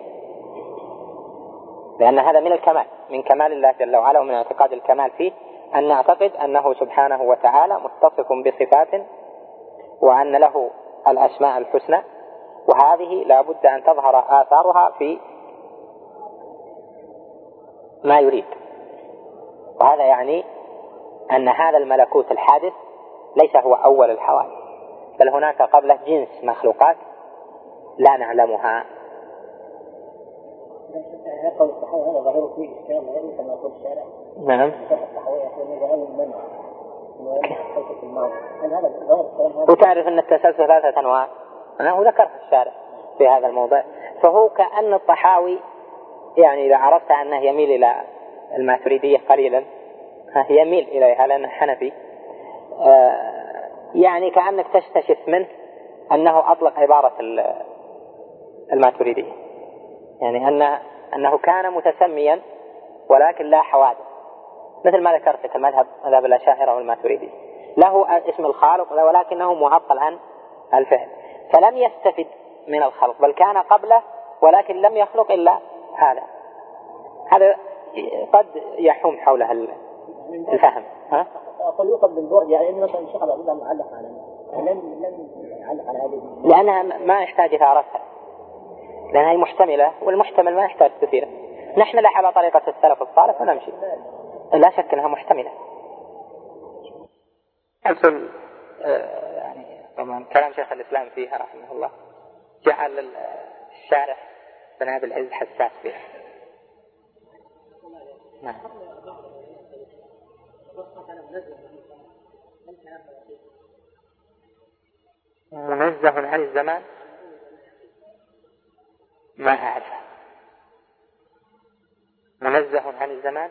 S2: لأن هذا من الكمال، من كمال الله جل وعلا، ومن اعتقاد الكمال فيه أن نعتقد أنه سبحانه وتعالى متصف بصفات، وأن له الأسماء الحسنى، وهذه لا بد أن تظهر آثارها في ما يريد. وهذا يعني أن هذا الملكوت الحادث ليس هو أول الحوادث، بل هناك قبله جنس مخلوقات لا نعلمها. نعم. وتعرف أن التسلسل ثلاثة أنواع، أنه ذكر في الشارع في هذا الموضوع، فهو كأن الطحاوي يعني إذا عرفت أنه يميل إلى الماتريدية قليلا، يميل إليها لأنه حنفي، يعني كأنك تستشف منه أنه أطلق عبارة الماتريدية، يعني أنه كان متسميا ولكن لا حوادث، مثل ما ذكرت في مذهب الأشاعرة والماتريدية، له اسم الخالق ولكنه معطل عن الفعل، فلم يستفد من الخلق، بل كان قبله ولكن لم يخلق إلا هذا قد يحوم حوله الفهم. ها؟
S3: قد يوصف بالبعد، يعني إنه مثلا الشيخ العبد معلق على لم يعلق على هذه،
S2: لأنها ما يحتاج إثارتها، لأنها محتملة، والمحتمل ما يحتاج تثيره. نحن لا على طريقة السلف الصالح ونمشي، لا شك أنها محتملة. أمثل يعني طبعا كلام شيخ الإسلام فيها رحمه الله جعل الشارح بن عبد العزيز حساس فيها. نعم. منزه عن الزمان ما أعرفه. منزه عن الزمان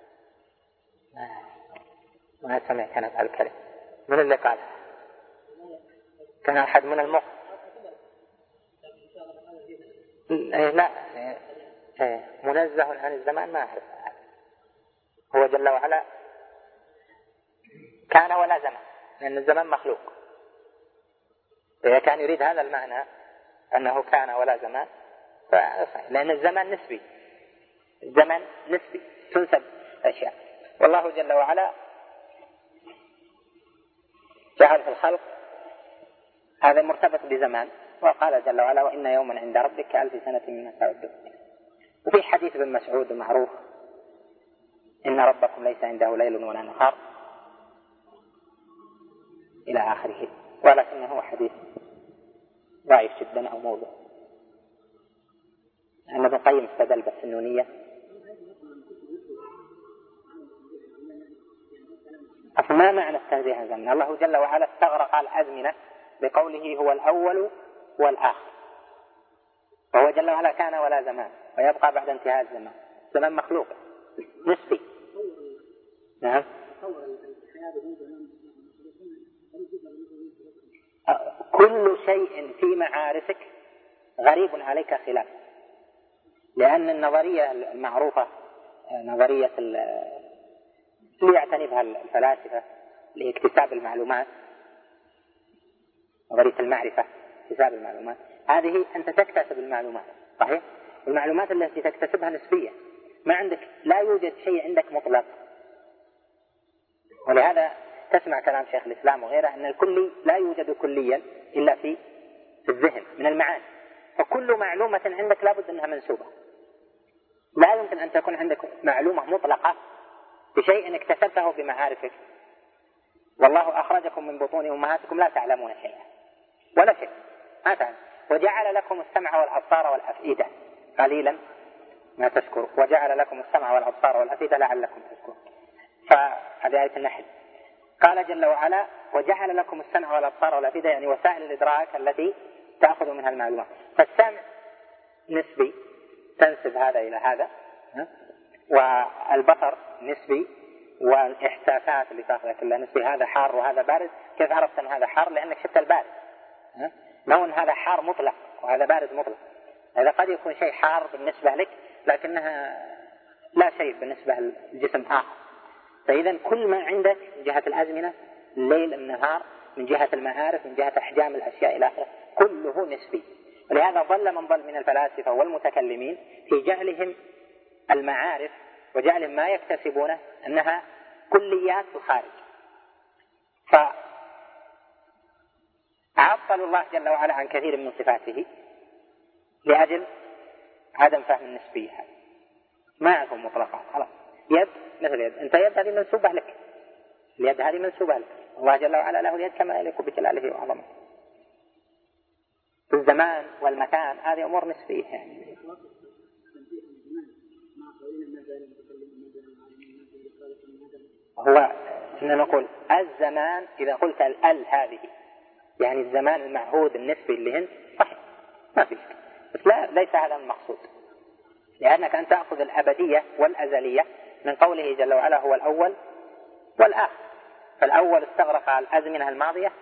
S2: ما سمعت أنا بهالكلمة. من اللي قالها؟ كان أحد من المخ؟ لا، منزه عن الزمان ما أعرف. هو جل وعلا كان ولا زمان، لأن الزمان مخلوق. إذا كان يريد هذا المعنى أنه كان ولا زمان فصحيح، لأن الزمان نسبي، الزمن نسبي تنسب أشياء، والله جل وعلا جعل في الخلق هذا مرتبط بزمان، وقال جل وعلا وإن يوما عند ربك كألف سنة مما تعدون. وفي حديث ابن مسعود معروف إن ربكم ليس عنده ليل ولا نهار إلى آخره، ولكنه حديث ضعيف جدا أو موضوع. أن ابن القيم استدل بالسنونية. ما معنى التنزيه عن الزمن؟ الله جل وعلا استغرق الأزمنة بقوله هو الأول والآخر، وهو جل وعلا كان ولا زمان ويبقى بعد انتهاء الزمان. الزمان مخلوق نسبي. نعم. كل شيء في معارفك غريب عليك خلاف، لأن النظرية المعروفة نظرية اللي يعتني بها الفلاسفة لاكتساب المعلومات، نظرية المعرفة اكتساب المعلومات، هذه أنت تكتسب المعلومات صحيح، والمعلومات التي تكتسبها نسبية، ما عندك لا يوجد شيء عندك مطلق. ولهذا تسمع كلام شيخ الإسلام وغيره أن الكلي لا يوجد كليا إلا في الذهن من المعاني، فكل معلومة عندك لابد أنها منسوبة. لا يمكن أن تكون عندك معلومة مطلقة بشيء اكتسبته بمعارفك. والله أخرجكم من بطون أمهاتكم لا تعلمون شيئا ولا شيء ما تعلم، وجعل لكم السمع والأبصار والأفئدة قليلا ما تشكر، وجعل لكم السمع والأبصار والأفئدة لعلكم تشكرون. فهذه آية النحل. قال جل وعلا وجعل لكم السمع والأبصار والأفئدة، يعني وسائل الإدراك التي تأخذ منها المعلومات. فالسمع نسبي تنسب هذا إلى هذا، والبصر نسبي، والإحساسات اللي تأخذها كلها نسبي. هذا حار وهذا بارد، كيف عرفت أن هذا حار؟ لأنك شفت البارد. ما هو أن هذا حار مطلق وهذا بارد مطلق. هذا قد يكون شيء حار بالنسبة لك لكنها لا شيء بالنسبة للجسم آخر. فإذا كل ما عندك من جهة الأزمنة، الليل النهار، من جهة المعارف، من جهة أحجام الأشياء إلى آخره، كله نسبي. ولهذا ظل من ظل من الفلاسفة والمتكلمين في جعلهم المعارف وجعلهم ما يكتسبونه أنها كليات في الخارج، فعطلوا الله جل وعلا عن كثير من صفاته لأجل عدم فهم النسبية. ما يكون مطلقا خلاص. يد مثل يد، أنت يد هذه منسوبة لك، اليد هذه منسوبة لك، الله جل وعلا له اليد كما يليق بجلاله وعظمته. الزمان والمكان هذه أمور نسبية يعني. هو إننا نقول الزمان إذا قلت ال هذه يعني الزمان المعهود النسبي اللي هن صحيح ما فيش، بس ليس هذا المقصود، لأنك أن تأخذ الأبدية والأزلية من قوله جل وعلا هو الأول والآخر. فالأول استغرق الأزمنة الماضية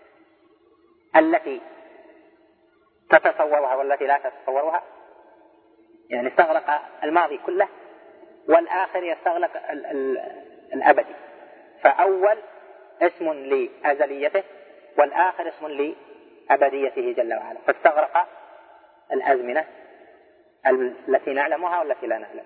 S2: التي تتصورها والتي لا تتصورها، يعني استغرق الماضي كله، والآخر يستغرق الأبدي. فأول اسم لأزليته والآخر اسم لأبديته جل وعلا، فاستغرق الأزمنة التي نعلمها والتي لا نعلم.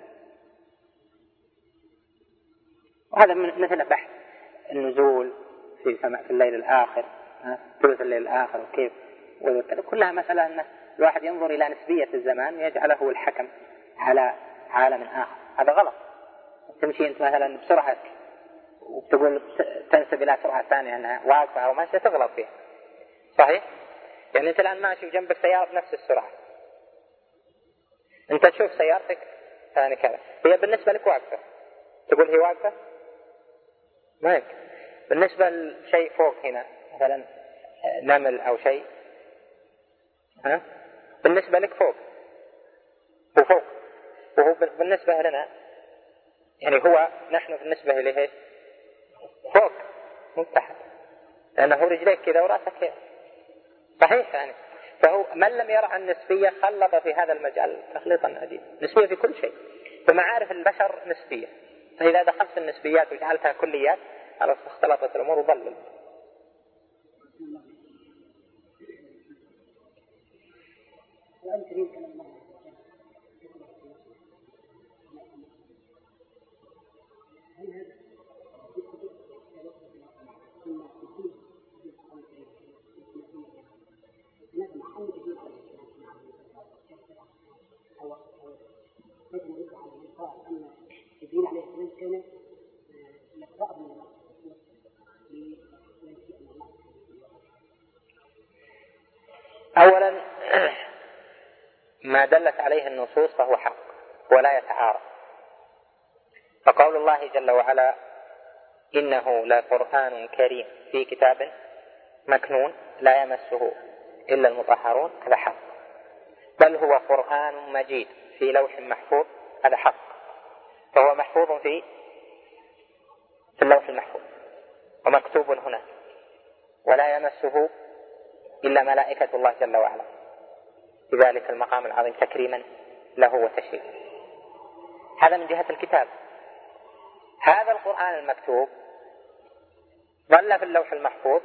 S2: وهذا مثل بحث النزول في الليل الآخر، ثلث الليل الآخر وكيف، كلها مسألة أن الواحد ينظر إلى نسبية الزمان ويجعله الحكم على عالم آخر. هذا غلط. تمشي أنت مثلا بسرعة وتقول تنسب إلى سرعة ثانية أنها واقفة أو ماشية، تغلط فيها. صحيح؟ يعني أنت الآن ماشي وجنبك سيارة بنفس السرعة، أنت تشوف سيارتك ثاني كذا، هي بالنسبة لك واقفة، تقول هي واقفة؟ ما يمكن. بالنسبة لشيء فوق هنا مثلا نمل أو شيء، بالنسبة لك فوق وفوق، وهو بالنسبة لنا يعني هو نحن بالنسبة إليه فوق مو تحت، لأنه رجليك كذا ورأسك كذا. صحيح يعني. فهو من لم يرى النسبية خلط في هذا المجال تخليطا عجيبا. نسبية في كل شيء، فمعارف البشر نسبية، فإذا دخلت في النسبيات وجعلتها كليات خلاص اختلطت الأمور وضلل. أولا ما دلت عليه النصوص فهو حق ولا يتعارض. فقول الله جل وعلا إنه لقرآن كريم في كتاب مكنون لا يمسه إلا المطهرون، هذا حق. بل هو قرآن مجيد في لوح محفوظ، هذا حق. فهو محفوظ في اللوح المحفوظ ومكتوب هناك، ولا يمسه إلا ملائكة الله جل وعلا بذلك المقام العظيم تكريما له وتشريفا. هذا من جهة الكتاب. هذا القرآن المكتوب ظل في اللوح المحفوظ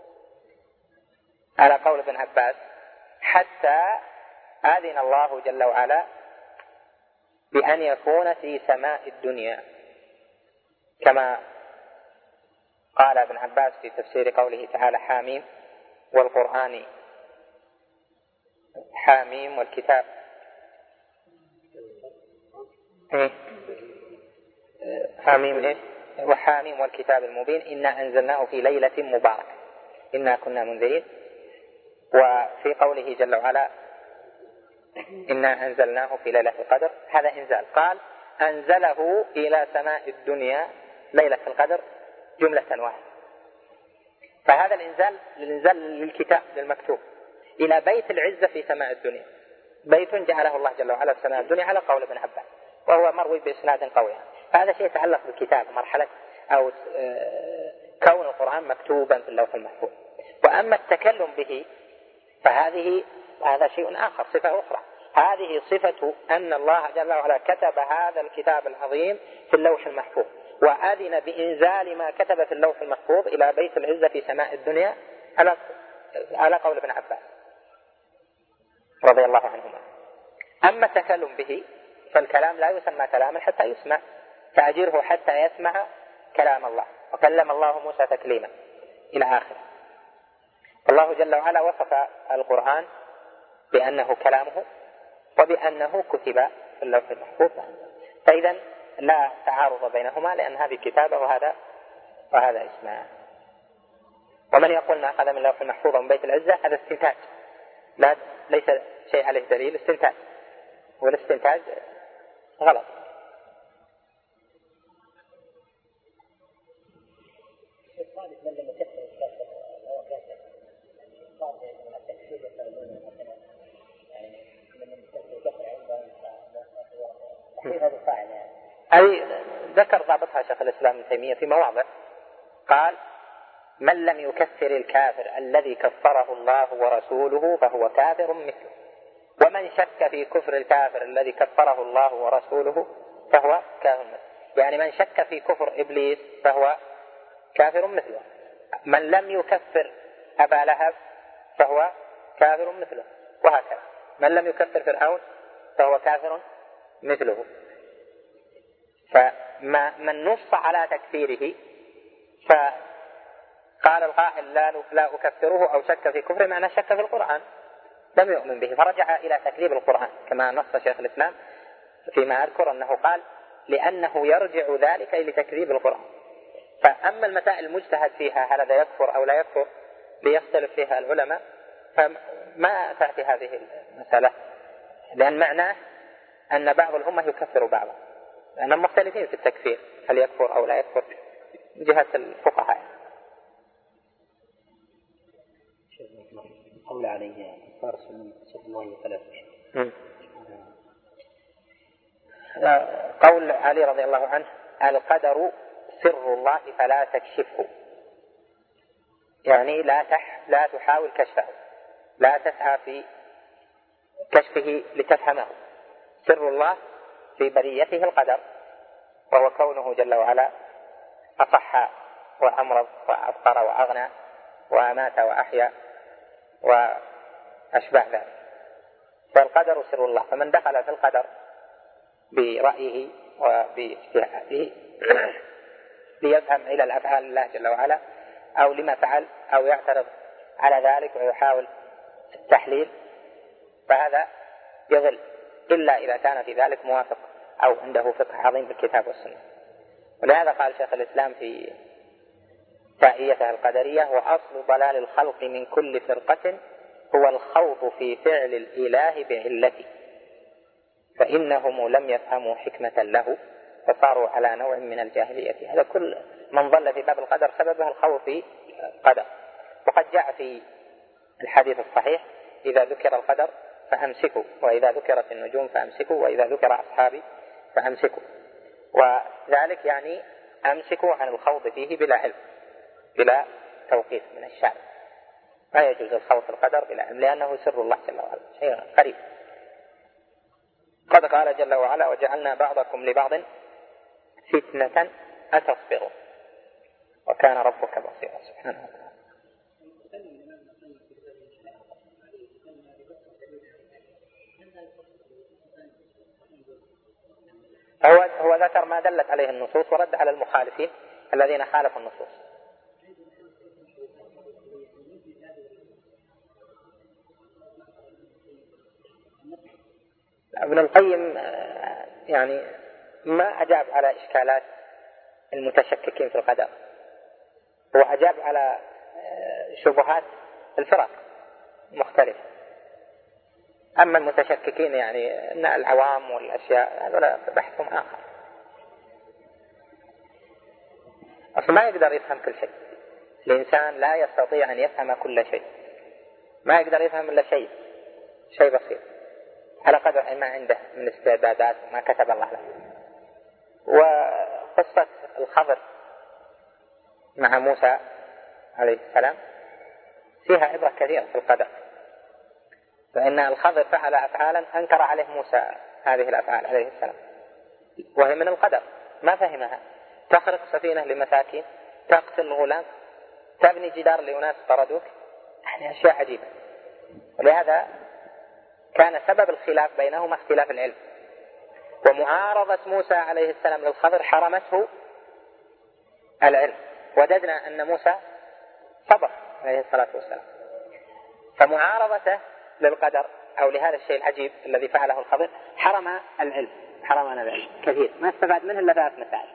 S2: على قول ابن عباس حتى آذن الله جل وعلا بأن يكون في سماء الدنيا، كما قال ابن عباس في تفسير قوله تعالى حاميم والقرآن حاميم والكتاب حاميم وحاميم والكتاب المبين إنا أنزلناه في ليلة مباركة إنا كنا منذرين. وفي قوله جل وعلا إنا أنزلناه في ليلة القدر، هذا إنزال. قال أنزله إلى سماء الدنيا ليلة القدر جملة واحدة. فهذا الإنزال للكتاب للمكتوب إلى بيت العزة في سماء الدنيا، بيت جعله الله جل وعلا في سماء الدنيا على قول ابن عباس، وهو مروي بإسناد قوي. فهذا شيء يتعلق بالكتاب، مرحلة أو كون القرآن مكتوبا في اللوح المحفوظ. وأما التكلم به هذا شيء آخر، صفة أخرى. هذه صفة أن الله جل وعلا كتب هذا الكتاب العظيم في اللوح المحفوظ، وأذن بإنزال ما كتب في اللوح المحفوظ إلى بيت العزة في سماء الدنيا على قول ابن عباس رضي الله عنهما. أما التكلم به فالكلام لا يسمى كلاما حتى يسمع، فأجره حتى يسمع كلام الله، وكلم الله موسى تكليما إلى آخره. الله جل وعلا وصف القرآن بأنه كلامه وبأنه كتب في اللوح المحفوظ، فإذا لا تعارض بينهما، لأن هذه كتابة وهذا اسمه. ومن يقول ما أخذ من اللوح المحفوظ ومن بيت العزة هذا استنتاج، ليس شيء عليه دليل، استنتاج، والاستنتاج غلط. أي ذكر ضابطها شيخ الإسلام ابن تيمية في مواضع، قال من لم يكفر الكافر الذي كفره الله ورسوله فهو كافر مثله، ومن شك في كفر الكافر الذي كفره الله ورسوله فهو كافر مثله. يعني من شك في كفر إبليس فهو كافر مثله، من لم يكفر أبا لهب فهو كافر مثله، وهكذا. من لم يكفر فرعون فهو كافر مثله. فمن نص على تكفيره فقال القائل لا أكفره أو شك في كفره، معناه شك في القرآن لم يؤمن به، فرجع إلى تكذيب القرآن كما نص شيخ الإسلام فيما أذكر أنه قال لأنه يرجع ذلك إلى تكذيب القرآن. فأما المسائل المجتهد فيها هل هذا يكفر أو لا يكفر ليختلف فيها العلماء، فما تأتي هذه المسألة، لأن معناه أن بعض الأمة يكفر بعضا، لأنهم مختلفين في التكفير هل يكفر أو لا يكفر من جهة الفقهاء.
S4: قول عليه فارس صلى الله عليه وسلم.
S2: قول علي رضي الله عنه القدر سر الله فلا تكشفه، يعني لا تحاول كشفه، لا تسعى في كشفه لتفهمه. سر الله في بريته القدر، وهو كونه جل وعلا أصح وأمرض وأفقر وأغنى وأمات وأحيا وأشبه ذلك، فالقدر سر الله. فمن دخل في القدر برأيه وباجتهاده ليفهم إلى الأفعال الله جل وعلا أو لما فعل أو يعترض على ذلك ويحاول التحليل، فهذا يضل إلا إذا كان في ذلك موافق أو عنده فقه عظيم بالكتاب والسنة. ولهذا قال شيخ الإسلام في تائيته القدرية وأصل ضلال الخلق من كل فرقة هو الخوض في فعل الإله بعلته، فإنهم لم يفهموا حكمة له فصاروا على نوع من الجاهلية. هذا كل من ضل في باب القدر سببه الخوض في القدر. وقد جاء في الحديث الصحيح إذا ذكر القدر فأمسكوا، وإذا ذكرت النجوم فأمسكوا، وإذا ذكر أصحابي فأمسكوا. وذلك يعني أمسكوا عن الخوض فيه بلا علم بلا توقيف من الشارع. ما يجوز الخوض في القدر بلا علم لأنه سر الله جل وعلا شيء قريب. قد قال جل وعلا وجعلنا بعضكم لبعض فتنة أتصبروا وكان ربك بصيرا سبحانه وتعالى. هو ذكر ما دلت عليه النصوص ورد على المخالفين الذين خالفوا النصوص. ابن القيم يعني ما أجاب على إشكالات المتشككين في القدر، هو أجاب على شبهات الفرق مختلفة. أما المتشككين يعني أن العوام والأشياء هذا بحثهم آخر. أصلا ما يقدر يفهم كل شيء، الإنسان لا يستطيع أن يفهم كل شيء، ما يقدر يفهم إلا شيء بسيط على قدر ما عنده من استعدادات ما كتب الله له. وقصة الخضر مع موسى عليه السلام فيها عبرة كثيرة في القدر، فإن الخضر فعل أفعالا أنكر عليه موسى هذه الأفعال عليه السلام، وهي من القدر ما فهمها. تخرق سفينة لمساكين، تقتل الغلام، تبني جدار لأناس طردوك، يعني أشياء عجيبة. ولهذا كان سبب الخلاف بينهما اختلاف العلم، ومعارضة موسى عليه السلام للخضر حرمته العلم. وجدنا أن موسى صبر عليه الصلاة والسلام، فمعارضته للقدر أو لهذا الشيء العجيب الذي فعله الخضر حرمنا العلم كثير ما استفاد منه إلا 3 مسائل.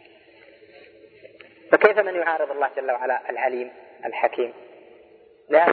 S2: فكيف من يعارض الله جل وعلا العليم الحكيم؟ لا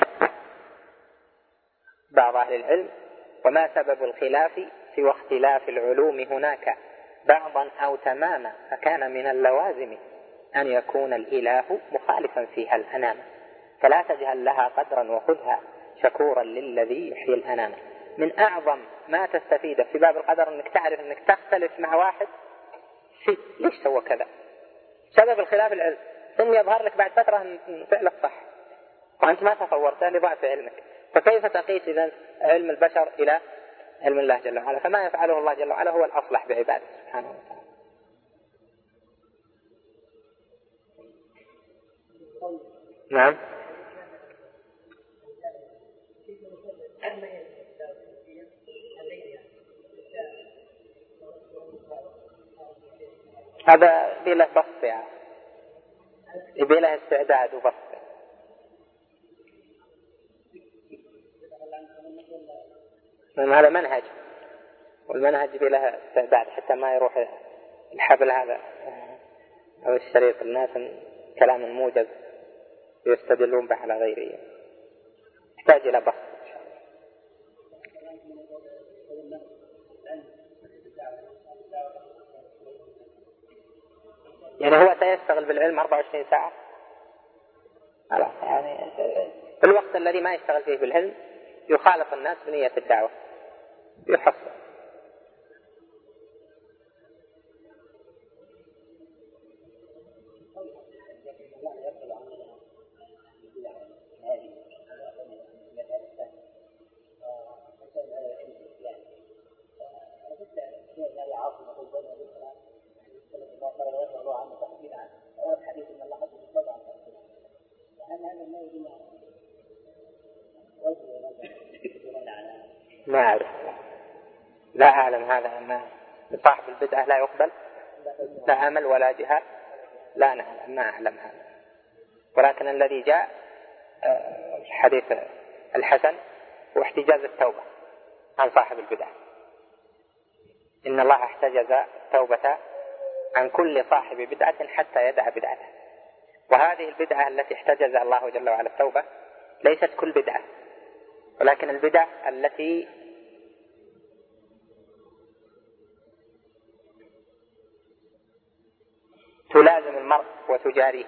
S2: بعض أهل العلم وما سبب الخلاف سوى اختلاف العلوم هناك بعضا أو تماما، فكان من اللوازم أن يكون الإله مخالفا فيها الأنام، فلا تجهل لها قدرا وخذها شكورا للذي يحيي الأنام. من أعظم ما تستفيد في باب القدر أنك تعرف أنك تختلف مع واحد في ليش سوى كذا، سبب الخلاف العلم، ثم يظهر لك بعد فترة أن فعلك صح وأنت ما تصورته لضعف علمك. فكيف تقيس إذن علم البشر إلى علم الله جل وعلا؟ فما يفعله الله جل وعلا هو الأصلح بعباده سبحانه وتعالى. نعم. هذا بله بسط يعني، بله استعداد وبسط. هذا منهج، والمنهج بله استعداد حتى ما يروح الحبل هذا أو الشريط الناس كلام موجز يستدلون به على غيره، يحتاج إلى بسط. يعني هو سيشتغل بالعلم 24 ساعة يعني الوقت الذي ما يشتغل فيه بالعلم يخالط الناس بنية الدعوة يحصل. ما أعرف، لا أعلم هذا. ما صاحب البدعة لا يقبل لا عمل ولا جهاد، لا نعلم، ما أعلم هذا. ولكن الذي جاء الحديث الحسن هو احتجاز التوبة عن صاحب البدعة، إن الله احتجز التوبة عن كل صاحب بدعة حتى يدع بدعته. وهذه البدعة التي احتجز الله جل وعلا التوبة ليست كل بدعة، ولكن البدع التي تلازم المرء وتجاريه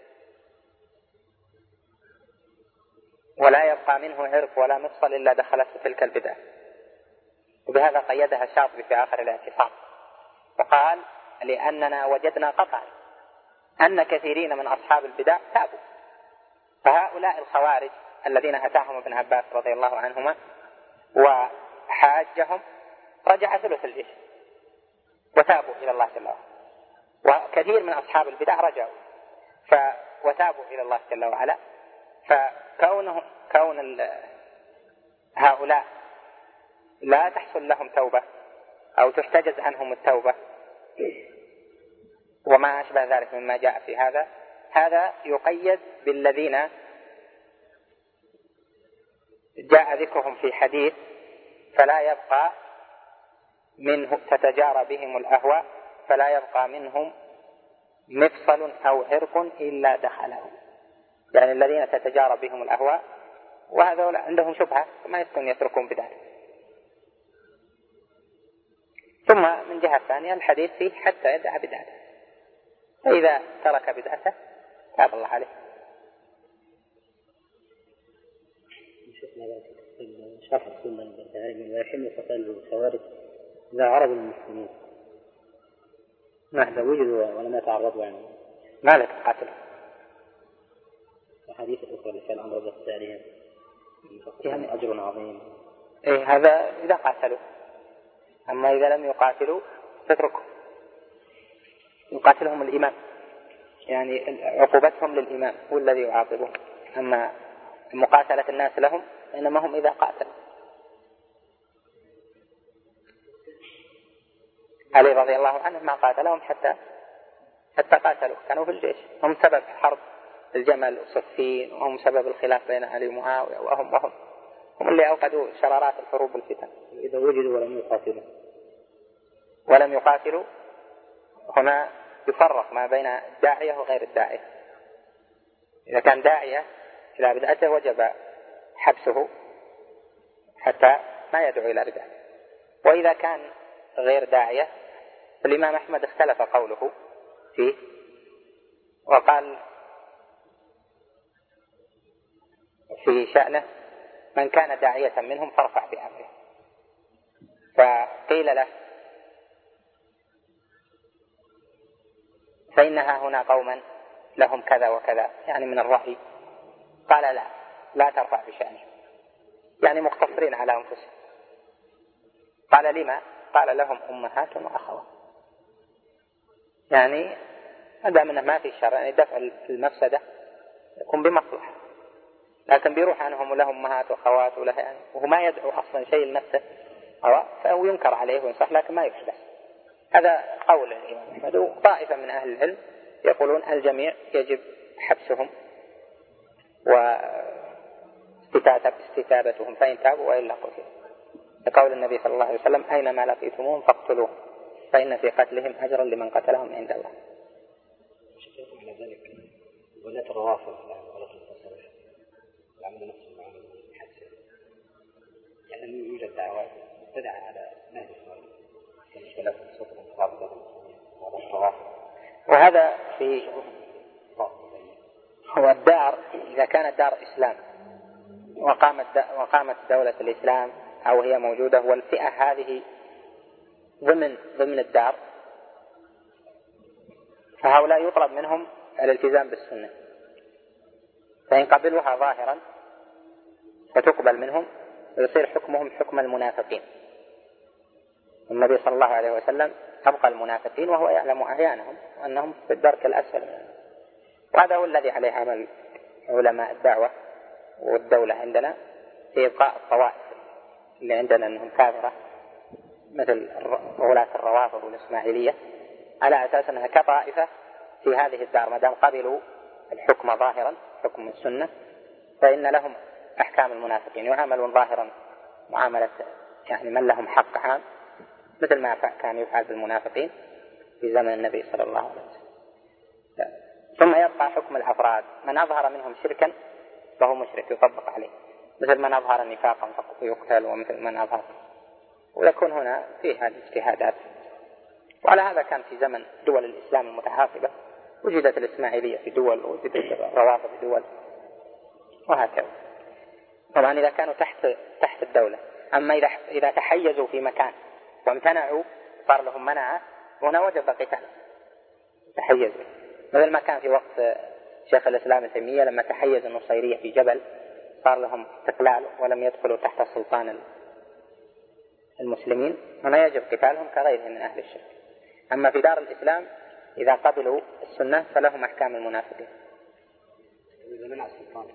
S2: ولا يبقى منه عرق ولا مفصل إلا دخلته تلك البدعة. وبهذا قيدها الشاطبي في آخر الاعتصام وقال: لأننا وجدنا قطعا أن كثيرين من أصحاب البدع تابوا. فهؤلاء الخوارج الذين أتاهم ابن عباس رضي الله عنهما وحاجهم رجع ثلث الجيش وتابوا إلى الله جل وعلا، وكثير من أصحاب البدع رجعوا وتابوا إلى الله جل وعلا. فكون هؤلاء لا تحصل لهم توبة أو تحتجز عنهم التوبة وما أشبه ذلك مما جاء في هذا يقيد بالذين جاء ذكرهم في حديث فلا يبقى منه تتجارى بهم الأهواء فلا يبقى منهم مفصل أو عرق إلا دخله. يعني الذين تتجارى بهم الأهواء وهذا عندهم شبهة ما يستطيعون يتركون بدعته. ثم من جهة ثانية الحديث فيه حتى يدع بدعته، فإذا ترك بدعته تاب الله عليه.
S3: شرح السنة البربهاري ويحل قتال الخوارج إذا عرضوا المسلمين إذا وجدوا ولم يتعرضوا يعني
S2: ما لك قاتل.
S3: الحديث الأخرى اللي كان الأمر بالتالي يعني أجر عظيم.
S2: إيه هذا إذا قاتلوا، أما إذا لم يقاتلوا تتركوا، يقاتلهم الإمام، يعني عقوبتهم للإمام هو الذي يعاقبهم. أما مقاتلة الناس لهم إنما هم إذا قاتلوا. علي رضي الله عنه ما قاتلهم حتى قاتلوا، كانوا في الجيش، هم سبب حرب الجمل وصفين، وهم سبب الخلاف بين علي ومعاوية، وهم اللي أوقدوا شرارات الحروب والفتن.
S3: إذا وجدوا
S2: ولم يقاتلوا هنا يفرق ما بين الداعية وغير الداعية. إذا كان داعية إلى بدعته وجب حبسه حتى ما يدعو إلى بدعته، وإذا كان غير داعية الإمام أحمد اختلف قوله فيه وقال في شأنه من كان داعية منهم فارفع بأمره. فقيل له فإنها هنا قوما لهم كذا وكذا يعني من الرأي، قال لا ترفع بشأنه، يعني مقتصرين على أنفسهم. قال لما؟ قال لهم أمهات وأخوات، يعني هذا منه ما في الشرع، يعني دفع المفسدة يكون بمصلحة، لكن بيروح عنهم ولهم أمهات وأخوات وله يعني وهو ما يدعو أصلا شيء لنفسه فهو ينكر عليه وينصح لكن ما يحدث. هذا قول الإمام أحمد. وطائفة من أهل العلم يقولون الجميع يجب حبسهم واستتابتهم، فإن تابوا وإلا قتلوا، لقول النبي صلى الله عليه وسلم: أينما لقيتموهم فاقتلوهم فإن في قتلهم أجرا لمن قتلهم عند الله.
S4: شكرتم على ذلك ولاة الروافض ولاة التصرف يعملون نفس المعاملة الحادثة، يعني يوجد دعوات تدعى على نهج الصالح كمشكلات الصوت والانقلاب المسلمين ولاة الروافض.
S2: وهذا في هو الدار، إذا كانت دار إسلام وقامت دولة الإسلام أو هي موجودة والفئة هذه ضمن الدار، فهؤلاء يطلب منهم الالتزام بالسنة، فإن قبلوها ظاهرا فتقبل منهم ويصير حكمهم حكم المنافقين. النبي صلى الله عليه وسلم أبقى المنافقين وهو يعلم أعيانهم أنهم في الدرك الأسفل منهم. وهذا هو الذي عليه عمل علماء الدعوة والدولة عندنا في إبقاء الطوائف اللي عندنا أنهم كافرة مثل غلاة الروافض والإسماعيلية، على أساس أنها كطائفة في هذه الدار ما دام قبلوا الحكم ظاهرا حكم السنة فإن لهم أحكام المنافقين، يعاملون ظاهرا معاملة يعني من لهم حق عام، مثل ما كان يفعل بالمنافقين في زمن النبي صلى الله عليه وسلم. ثم يبقى حكم الأفراد، من أظهر منهم شركا فهو مشرك يطبق عليه، مثل من أظهر نفاقا يقتل، ومثل من أظهر، ويكون هنا فيه هذه الاجتهادات. وعلى هذا كان في زمن دول الإسلام المتعاقبة وجدت الإسماعيلية في دول ووجدت الروافض في دول وهكذا. طبعا إذا كانوا تحت الدولة. أما إذا تحيزوا في مكان وامتنعوا صار لهم منعة، هنا وجب قتال تحيزوا، مثل ما كان في وقت شيخ الإسلام ابن تيمية لما تحيز النصيرية في جبل صار لهم استقلال ولم يدخلوا تحت سلطان المسلمين، هنا يجب قتالهم كغيرهم من أهل الشرك. أما في دار الإسلام إذا قبلوا السنة فلهم أحكام المنافقين.
S4: إذا منع السلطان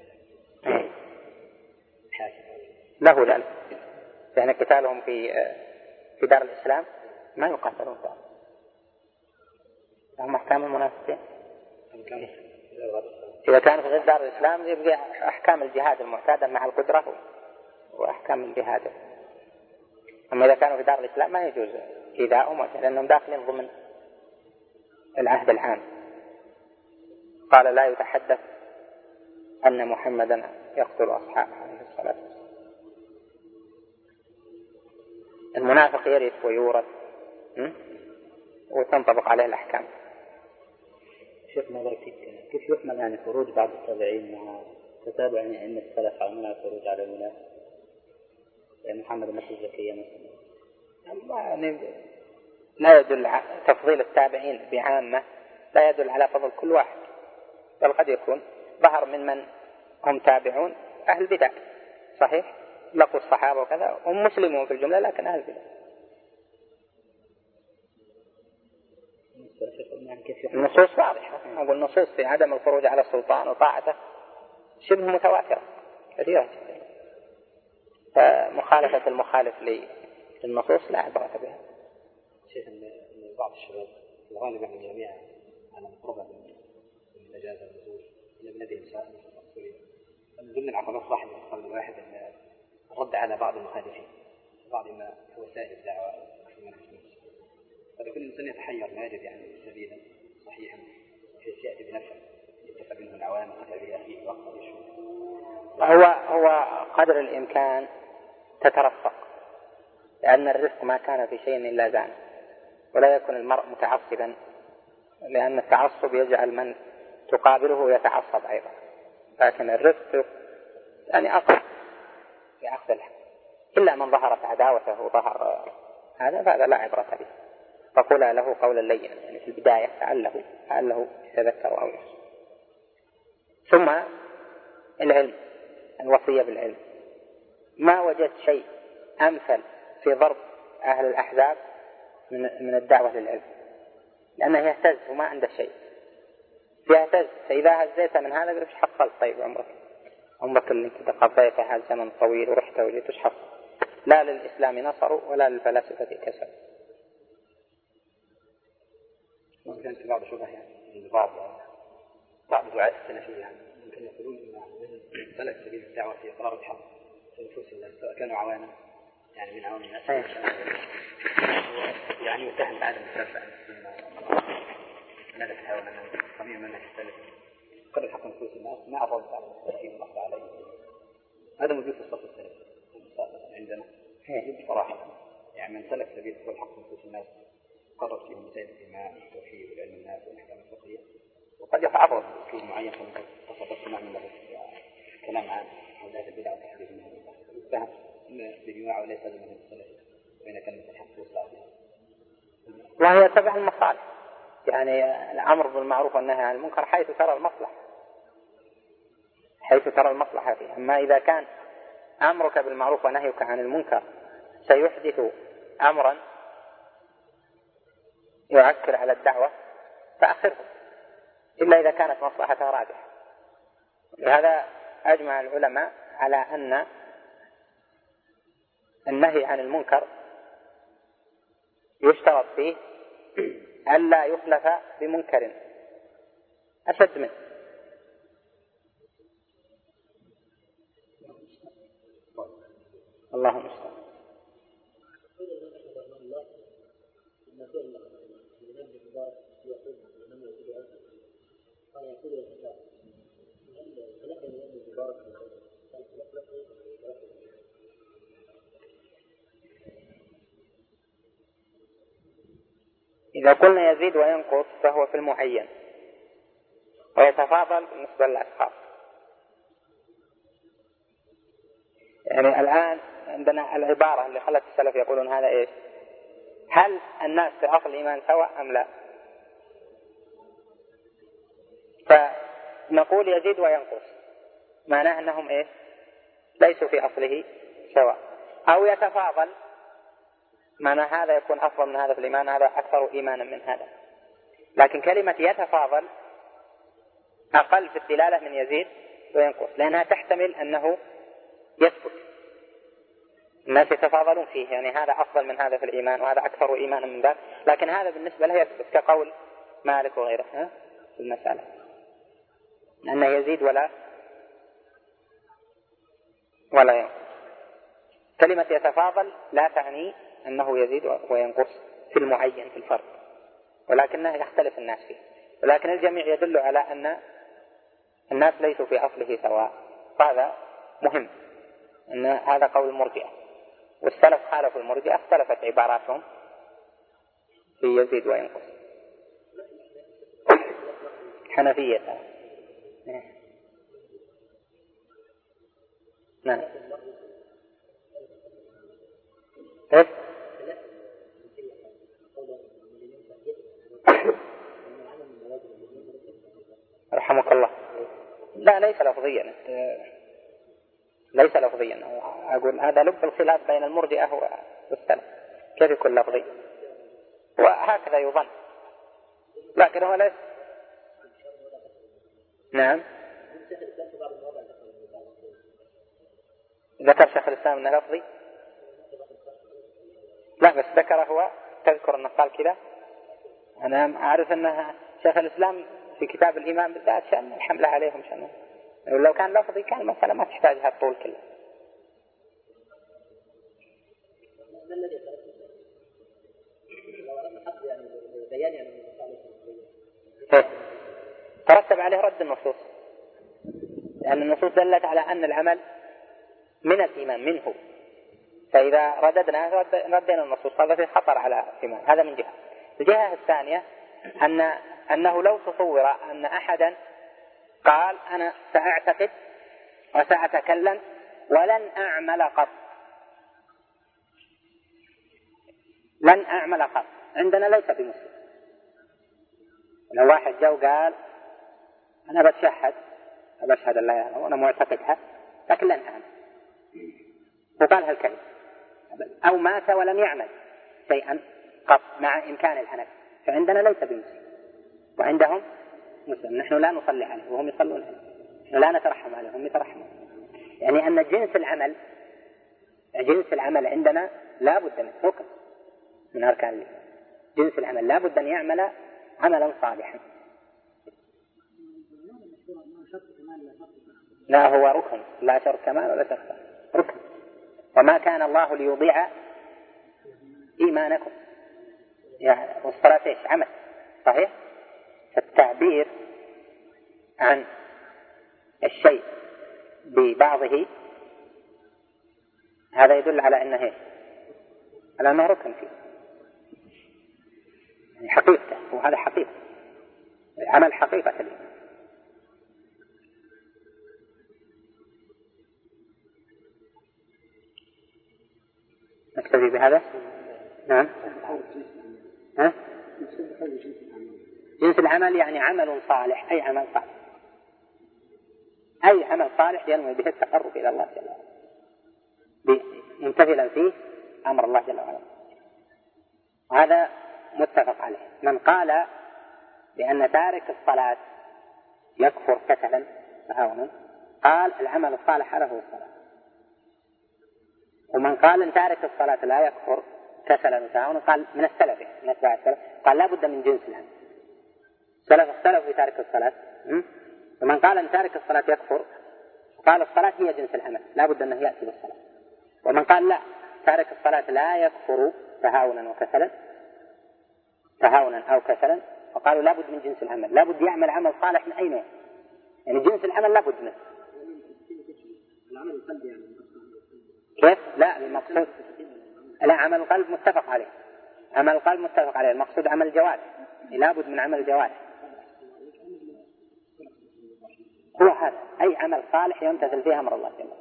S2: له ذلك، لأن قتالهم في دار الإسلام ما يقاتلون دار، لهم أحكام المنافقين. إذا كانوا في غير دار الإسلام يبقى أحكام الجهاد المعتادة مع القدرة وأحكام الجهاد. أما إذا كانوا في دار الإسلام ما يجوز إيذاؤهم لأنهم داخلين ضمن العهد العام. قال: لا يتحدث أن محمدا يقتل أصحابه عليه الصلاة والسلام. المنافق يرث ويورث وتنطبق عليه الأحكام.
S3: شيخ نظرك كيف يحمل يعني خروج بعض التابعين مع تتابع يعني أئمة السلف على الخروج على الولاة، يعني محمد بن زكريا مثلا؟
S2: يعني لا يدل على تفضيل التابعين بعامة، لا يدل على فضل كل واحد، بل قد يكون ظهر من هم تابعون أهل بدع صحيح لقوا الصحابة وكذا هم مسلمون في الجملة لكن أهل بدع. النصوص واضحة، أقول النصوص في عدم الخروج على السلطان وطاعته شبه متواترة كثيرة جدا، فمخالفة المخالف للنصوص لا عبرة بها.
S4: شيخ أن بعض الشباب الغالب عن الجميع على مقربة من الإجازة والنزول إلى بلدهم سواء سوريا، من ضمن العقبات واحد من القول الواحد أن الرد على بعض المخالفين بعض ما وسائل الدعوة في منهج المسلمين، فلكل إنسان يتحير ما يجد يعني سبيلا صحيحا بحيث يأتي بنفسه يتفق منه العوام قتل به أخيه وقت
S2: هو قدر الإمكان تترفق، لأن الرفق ما كان في شيء إلا زان، ولا يكون المرء متعصبا، لأن التعصب يجعل من تقابله يتعصب أيضا، لكن الرفق يعني أقرب في عقد الحق، إلا من ظهرت عداوته وظهر هذا فهذا لا عبرة به، فقل له قولا لينا يعني في البداية لعله يتذكر أو يحسن. ثم العلم، الوصية بالعلم، ما وجدت شيء أمثل في ضرب أهل الأحزاب من الدعوة للعلم، لأنه يهتز وما عنده شيء يهتز، فإذا هزيت من هذا ايش حصلت؟ طيب عمرك اللي انت تقضيته هذا زمن طويل ورحت وجيت ايش حصل؟ لا للإسلام نصروا ولا للفلاسفة كسب.
S4: ممكن في بعض شبه يعني بعض دعاة السلفية يعني ممكن يقولون إن سلك سبيل الدعوة في إقرار الحق في نفوس الناس سواء كانوا عوانا يعني من عوام الناس يعني يتهم بعدم الترفع ماذا تحاول أن قبيل منك السلف قرر الحق في نفوس الناس ما أفضل على السلفين والأخذ عليه هذا موجود في الصف السلف عندنا صراحة يعني من سلك سبيل الحق في نفوس الناس قرر فيهم مسائل الإيمان والتوحيد والعلم الناس والأحكام الفقهية وقد يتعرض بأسلوب معين فمن تصرف معه له كلام عن هذه البدع وتحديد منها فهم بجماعة وليس من السلف بين كلمة الحق والصادق
S2: وهي تبع المصالح يعني الأمر بالمعروف والنهي عن المنكر حيث ترى المصلحة فيه. أما إذا كان أمرك بالمعروف ونهيك عن المنكر سيحدث أمرا يعكر على الدعوة فأخره إلا إذا كانت مصلحتها راجحة. لهذا أجمع العلماء على أن النهي عن المنكر يشترط فيه ألا يخلف بمنكر أشد منه. اللهم استعان. إذا قلنا يزيد وينقص فهو في المعين ويتفاضل بالنسبة للأشخاص. يعني الآن عندنا العبارة اللي خلت السلف يقولون هذا إيش؟ هل الناس في أصل الإيمان سواء أم لا؟ فنقول يزيد وينقص معناه أنهم إيش؟ ليسوا في أصله سواء. أو يتفاضل معنى هذا يكون أفضل من هذا في الإيمان هذا أكثر إيمانا من هذا. لكن كلمة يتفاضل أقل في الدلالة من يزيد وينقص لأنها تحتمل أنه يثبت الناس يتفاضلون فيه يعني هذا أفضل من هذا في الإيمان وهذا أكثر إيمانا من ذاك لكن هذا بالنسبة له يثبت كقول مالك وغيره في المسألة أنه يزيد ولا ينقص. كلمة يتفاضل لا تعني أنه يزيد وينقص في المعين في الفرق ولكنه يختلف الناس فيه. ولكن الجميع يدل على أن الناس ليسوا في أصله سواء. هذا مهم أن هذا قول المرجئة والسلف خالفوا المرجئة اختلفت عباراتهم في يزيد وينقص. حنفية نعم رحمك الله. لا ليس لفظيا أقول هذا لب الخلاف بين المرجئة والسلف كيف يكون لفظي وهكذا يظن لكن هو ليس. نعم ذكر شيخ الإسلام أنه لفظي لا بس ذكر هو تذكر أنه قال كذا. أنا أعرف أن شيخ الإسلام في كتاب الإيمان بالذات شأن الحملة عليهم شأنه لو كان لفظي كان مثلا ما تحتاج هالطول كله. ترتب عليه رد النصوص لأن النصوص دلت على أن العمل من الإيمان منه فإذا رددنا ردينا النصوص هذا في خطر على الإيمان. هذا من جهة. الجهة الثانية أنه لو تصور أن أحدا قال أنا سأعتقد وسأتكلم ولن أعمل قط عندنا ليس بمسلم. لو واحد جو قال أنا بشهد الله يعني وأنا معتقدها لكن لن أعمل وقال هالكلمة أو مات ولم يعمل شيئا قط مع إمكان الحنف فعندنا ليس بمسلم وعندهم مسلم. نحن لا نصلي عليه وهم يصلون عليه نحن لا نترحم عليه وهم يترحمون. يعني أن جنس العمل عندنا لا بد من ركن من أركان الله. جنس العمل لا بد أن يعمل عملا صالحا. لا هو ركن، لا شرط كمال ولا شرط ركن. وما كان الله ليضيع إيمانكم، يعني والصلاة إيش؟ عمل صحيح. فالتعبير عن الشيء ببعضه هذا يدل على أنه إيش؟ على أنه ركن فيه، يعني حقيقته، وهذا حقيقة عمل حقيقة الإيمان. نكتفي بهذا. نعم. ها؟ جنس العمل يعني عمل صالح، أي عمل صالح، أي عمل صالح ينوي به التقرب إلى الله جل وعلا ممتثلا فيه أمر الله جل وعلا. وهذا متفق عليه. من قال بأن تارك الصلاة يكفر كسلا تهاونا قال العمل الصالح هذا هو الصلاة. ومن قال ان تارك الصلاة لا يكفر كسلا وتهاونا قال من السلف، من اتباع السلف، قال لا بد من جنس العمل. سلف اختلف في تارك الصلاة. ومن قال ان تارك الصلاة يكفر قال الصلاة هي جنس العمل، لا بد انه يأتي بالصلاة. ومن قال لا، تارك الصلاة لا يكفر تهاونا وكسلا، تهاونا او كسلا، فقالوا لا بد من جنس العمل، لا بد يعمل عمل صالح من اي نوع، يعني جنس العمل لا بد منه.
S3: العمل القلبي يعني
S2: كيف؟ لا، المقصود لا، عمل القلب متفق عليه، عمل القلب متفق عليه، المقصود عمل الجوارح، لا بد من عمل الجوارح. هو هذا أي عمل صالح يمتثل فيه أمر الله جل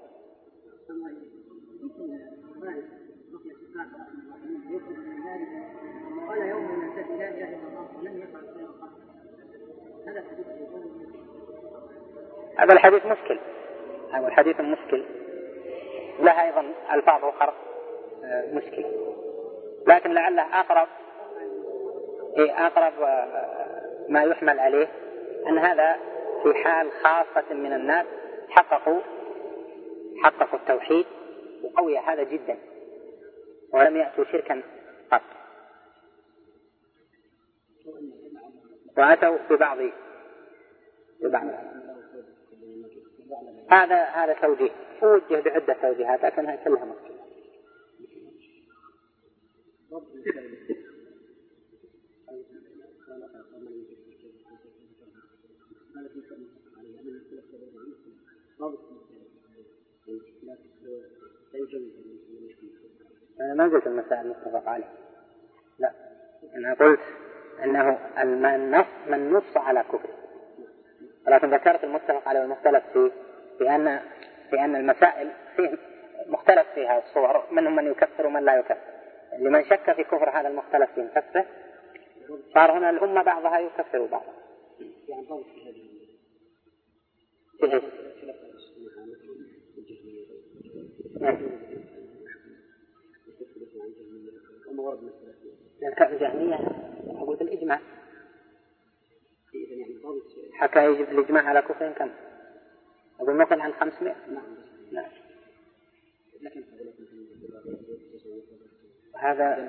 S2: وعلا. هذا الحديث مشكل، هذا الحديث مشكل، لها أيضا ألفاظ أخرى مشكلة، لكن لعله أقرب ما يحمل عليه أن هذا في حال خاصة من الناس حققوا التوحيد وقوي هذا جدا ولم يأتوا شركا قط، وأتوا ببعض هذا توجيه ووجه بعدة توجيهات لكنها كلها مشكلة. أنا ما قلت المسائل متفق عليه، لا، أنا قلت أنه من نص على كفر، ولكن ذكرت المتفق عليه والمختلف فيه، بأن المسائل فيه مختلف فيها الصور، منهم من يكفر ومن لا يكفر. لمن شك في كفر هذا المختلف في كفره صار هنا الأمة بعضها يكفر بعضها. الجهمية أقول بالإجماع، حتى يجب الإجماع على كفر كم؟ أقول مثلا عن 500. نعم. هذا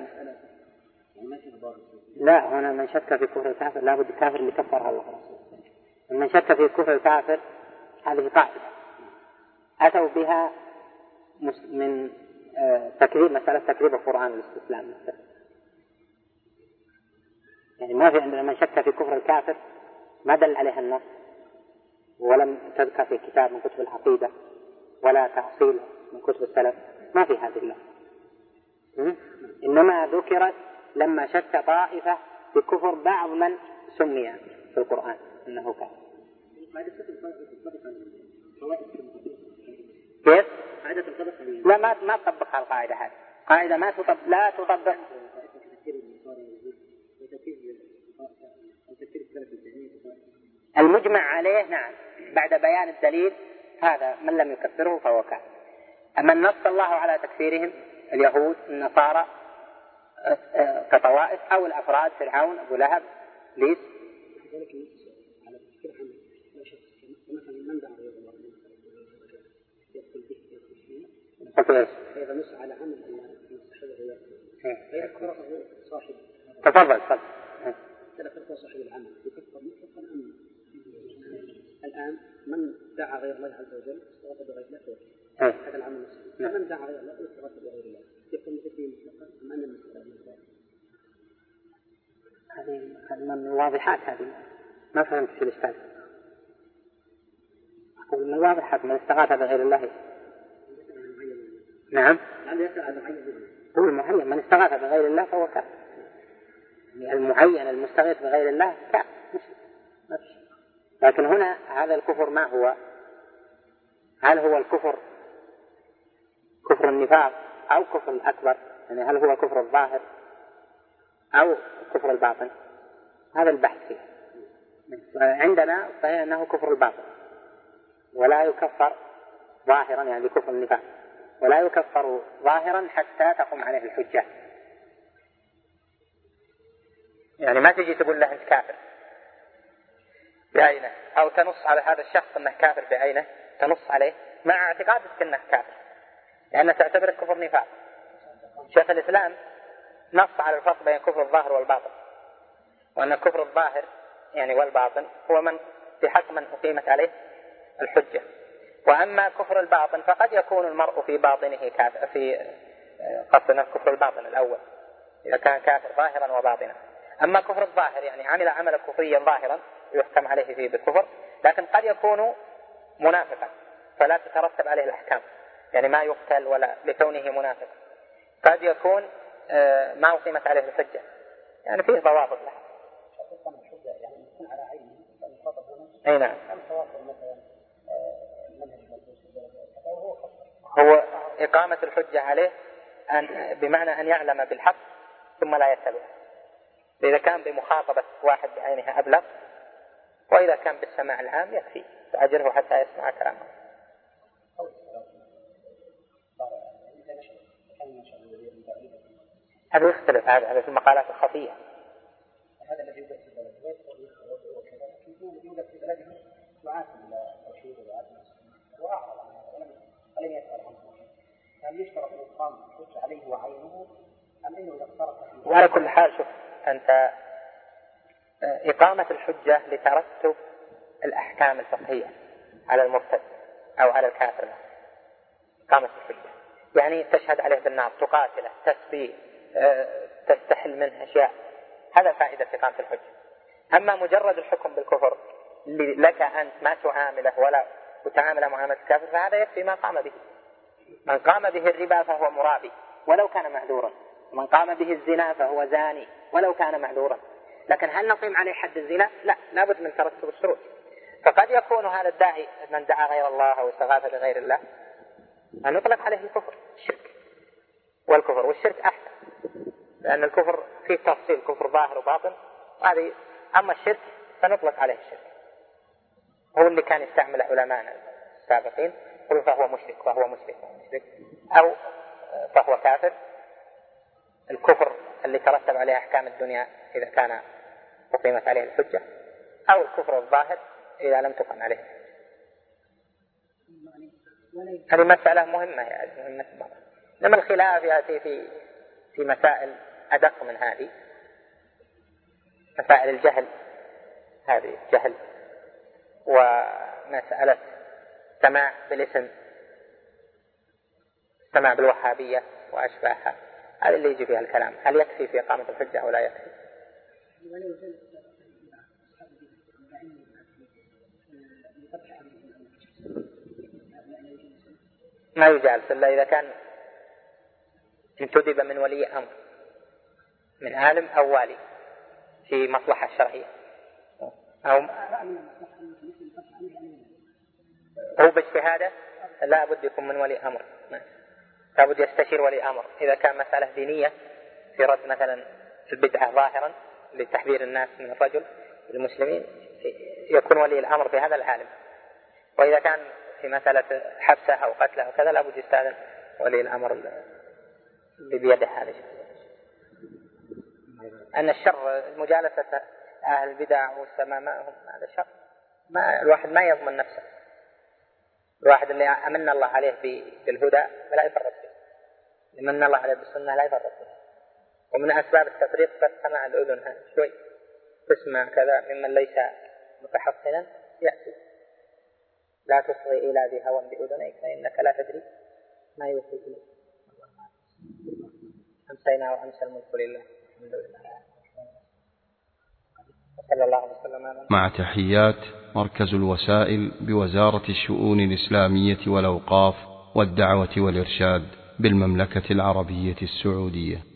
S2: لا، هنا من شك في كفر الكافر لا بد الكافر اللي كفرها الله ورسوله. من شك في كفر الكافر هذه قاعدة أتوا بها من تكذيب، مسألة تكذيب القرآن والاستسلام، يعني ما في عندنا من شك في كفر الكافر ما دل عليها النص ولم تذكر في كتاب من كتب العقيدة ولا تحصيل من كتب السلف، ما في هذه الله، إنما ذكرت لما شك طائفة في كفر بعض من سمي في القرآن إنه كافر. كيف؟ لا، ما تطبق القاعدة هذه، قاعدة لا تطبق. المجمع عليه نعم بعد بيان الدليل، هذا من لم يكفره فهو كافر. أما نص الله على تكفيرهم اليهود النصارى كطوائف أو الأفراد فرعون أبو لهب ليس تفضل.
S4: مسألة فرق صاحب العمل يكفر مطلقا أم الآن من دعا غير الله عز وجل استغاث بغير الله هذا العمل نفسه من دعا غير الله استغاث بغير الله يكفر مطلقا أم أن المسألة
S2: هذه من الواضحات، هذه ما فهمت في الإشكال. أقول من الواضحات من استغاث بغير الله. نعم هو المعين من استغاث بغير الله فهو كافر. المعين المستغيث بغير الله كافر. لكن هنا هذا الكفر ما هو؟ هل هو الكفر كفر النفاق أو كفر الأكبر؟ يعني هل هو كفر الظاهر أو كفر الباطن؟ هذا البحث فيه. عندنا فهي أنه كفر الباطن ولا يكفر ظاهرا يعني بكفر النفاق، ولا يكفر ظاهرا حتى تقوم عليه الحجة. يعني ما تجي تقول له أنت كافر بعينه أو تنص على هذا الشخص أنه كافر بعينه، تنص عليه مع اعتقادك أنه كافر لأنه تعتبره كفر نفاق. شيخ الإسلام نص على الفرق بين كفر الظاهر والباطن، وأن كفر الظاهر يعني والباطن هو من بحق من أقيمت عليه الحجة، وأما كفر الباطن فقد يكون المرء في باطنه كافر، في قصدنا كفر الباطن الأول إذا كان كافر ظاهرا وباطنا. أما كفر الظاهر يعني عمل عملا كفريا ظاهرا يحكم عليه فيه بالكفر، لكن قد يكون منافقا فلا تترتب عليه الأحكام، يعني ما يقتل ولا لكونه منافق. قد يكون ما أقيمت عليه الحجة، يعني فيه ضوابط له. أي نعم. هو إقامة الحجة عليه بمعنى أن يعلم بالحق ثم لا يتبع. إذا كان بمخاطبة واحد بعينها أبلغ، وإذا كان بالسماع العام يكفي فأجره حتى يسمع كلامه. هذا يختلف، هذا في المقالات الخفية.
S4: هذا الذي يوجد في بلده يوجد في بلده دعاة التوحيد ودعاة السنة وأعرض عن هذا ولم يسأل عنه. هل يشترط الإقامة الحجة عليه وعينه أم إنه إذا اقترف فيه؟
S2: وعلى كل حال شوف أنت إقامة الحجة لترتب الأحكام الفقهية على المرتد أو على الكافر. إقامة الحجة يعني تشهد عليه بالنار، تقاتله، تسبيه، تستحل منه أشياء، هذا فائدة إقامة الحجة. أما مجرد الحكم بالكفر لك أنت ما تعامله ولا تعامل معاملة الكافر فهذا يكفي ما قام به. من قام به الربا فهو مرابي ولو كان معذورا، ومن قام به الزنا فهو زاني ولو كان معذورا. لكن هل نقيم عليه حد الزنا؟ لا، لابد من ترتب الشروط. فقد يكون هذا الداعي من دعا غير الله أو استغاث بغير الله أن يطلق عليه الكفر، الشرك والكفر، والشرك أحسن لأن الكفر فيه تفصيل، كفر ظاهر وباطن، هذه أما الشرك فنطلق عليه الشرك. هو اللي كان يستعمل علماءنا السابقين، يقولون فهو مشرك وهو مشرك أو فهو كافر. الكفر اللي ترتب عليه أحكام الدنيا إذا كان أقيمت عليه الحجة، أو الكفر الظاهر إذا لم تقم عليه. هذه مسألة مهمة يعني مهمة. لما الخلاف يأتي في مسائل أدق من هذه، مسائل الجهل، هذه الجهل ومسألة سماع بالاسم، سماع بالوهابية وأشباهها، هذا اللي يجي فيها الكلام. هل يكفي في إقامة الحجة أو لا يكفي؟ ما يجالس إلا إذا كان انتدب من ولي أمر، من عالم أو والي في مصلحة شرعية، أو هو باجتهاده لا بد يكون من ولي أمر، لا بد يستشير ولي أمر. إذا كان مسألة دينية في رد مثلا البدعة ظاهرا لتحذير الناس من الرجل المسلمين يكون ولي الأمر في هذا العالم. وإذا كان في مسألة حبسه أو قتله أو كذا لا بد يستأذن ولي الأمر اللي بيده هذا الشيء. أن الشر مجالسة أهل البدع والسماء معهم هذا شر، ما الواحد ما يضمن نفسه. الواحد اللي أمن الله عليه بالهدى فلا يفرط فيه، أمن الله عليه بالسنة لا يفرط فيه. ومن أسباب التفريط بس سماع الأذن شوي تسمع كذا ممن ليس متحصنا يأتي. لا تصغي إلى ذي هوى بأذنيك فإنك لا تدري ما يوحي إليك. أمسينا وأمسى الملك لله. الحمد لله. صلى الله عليه وسلم.
S1: مع تحيات مركز الوسائل بوزارة الشؤون الإسلامية والأوقاف والدعوة والإرشاد بالمملكة العربية السعودية.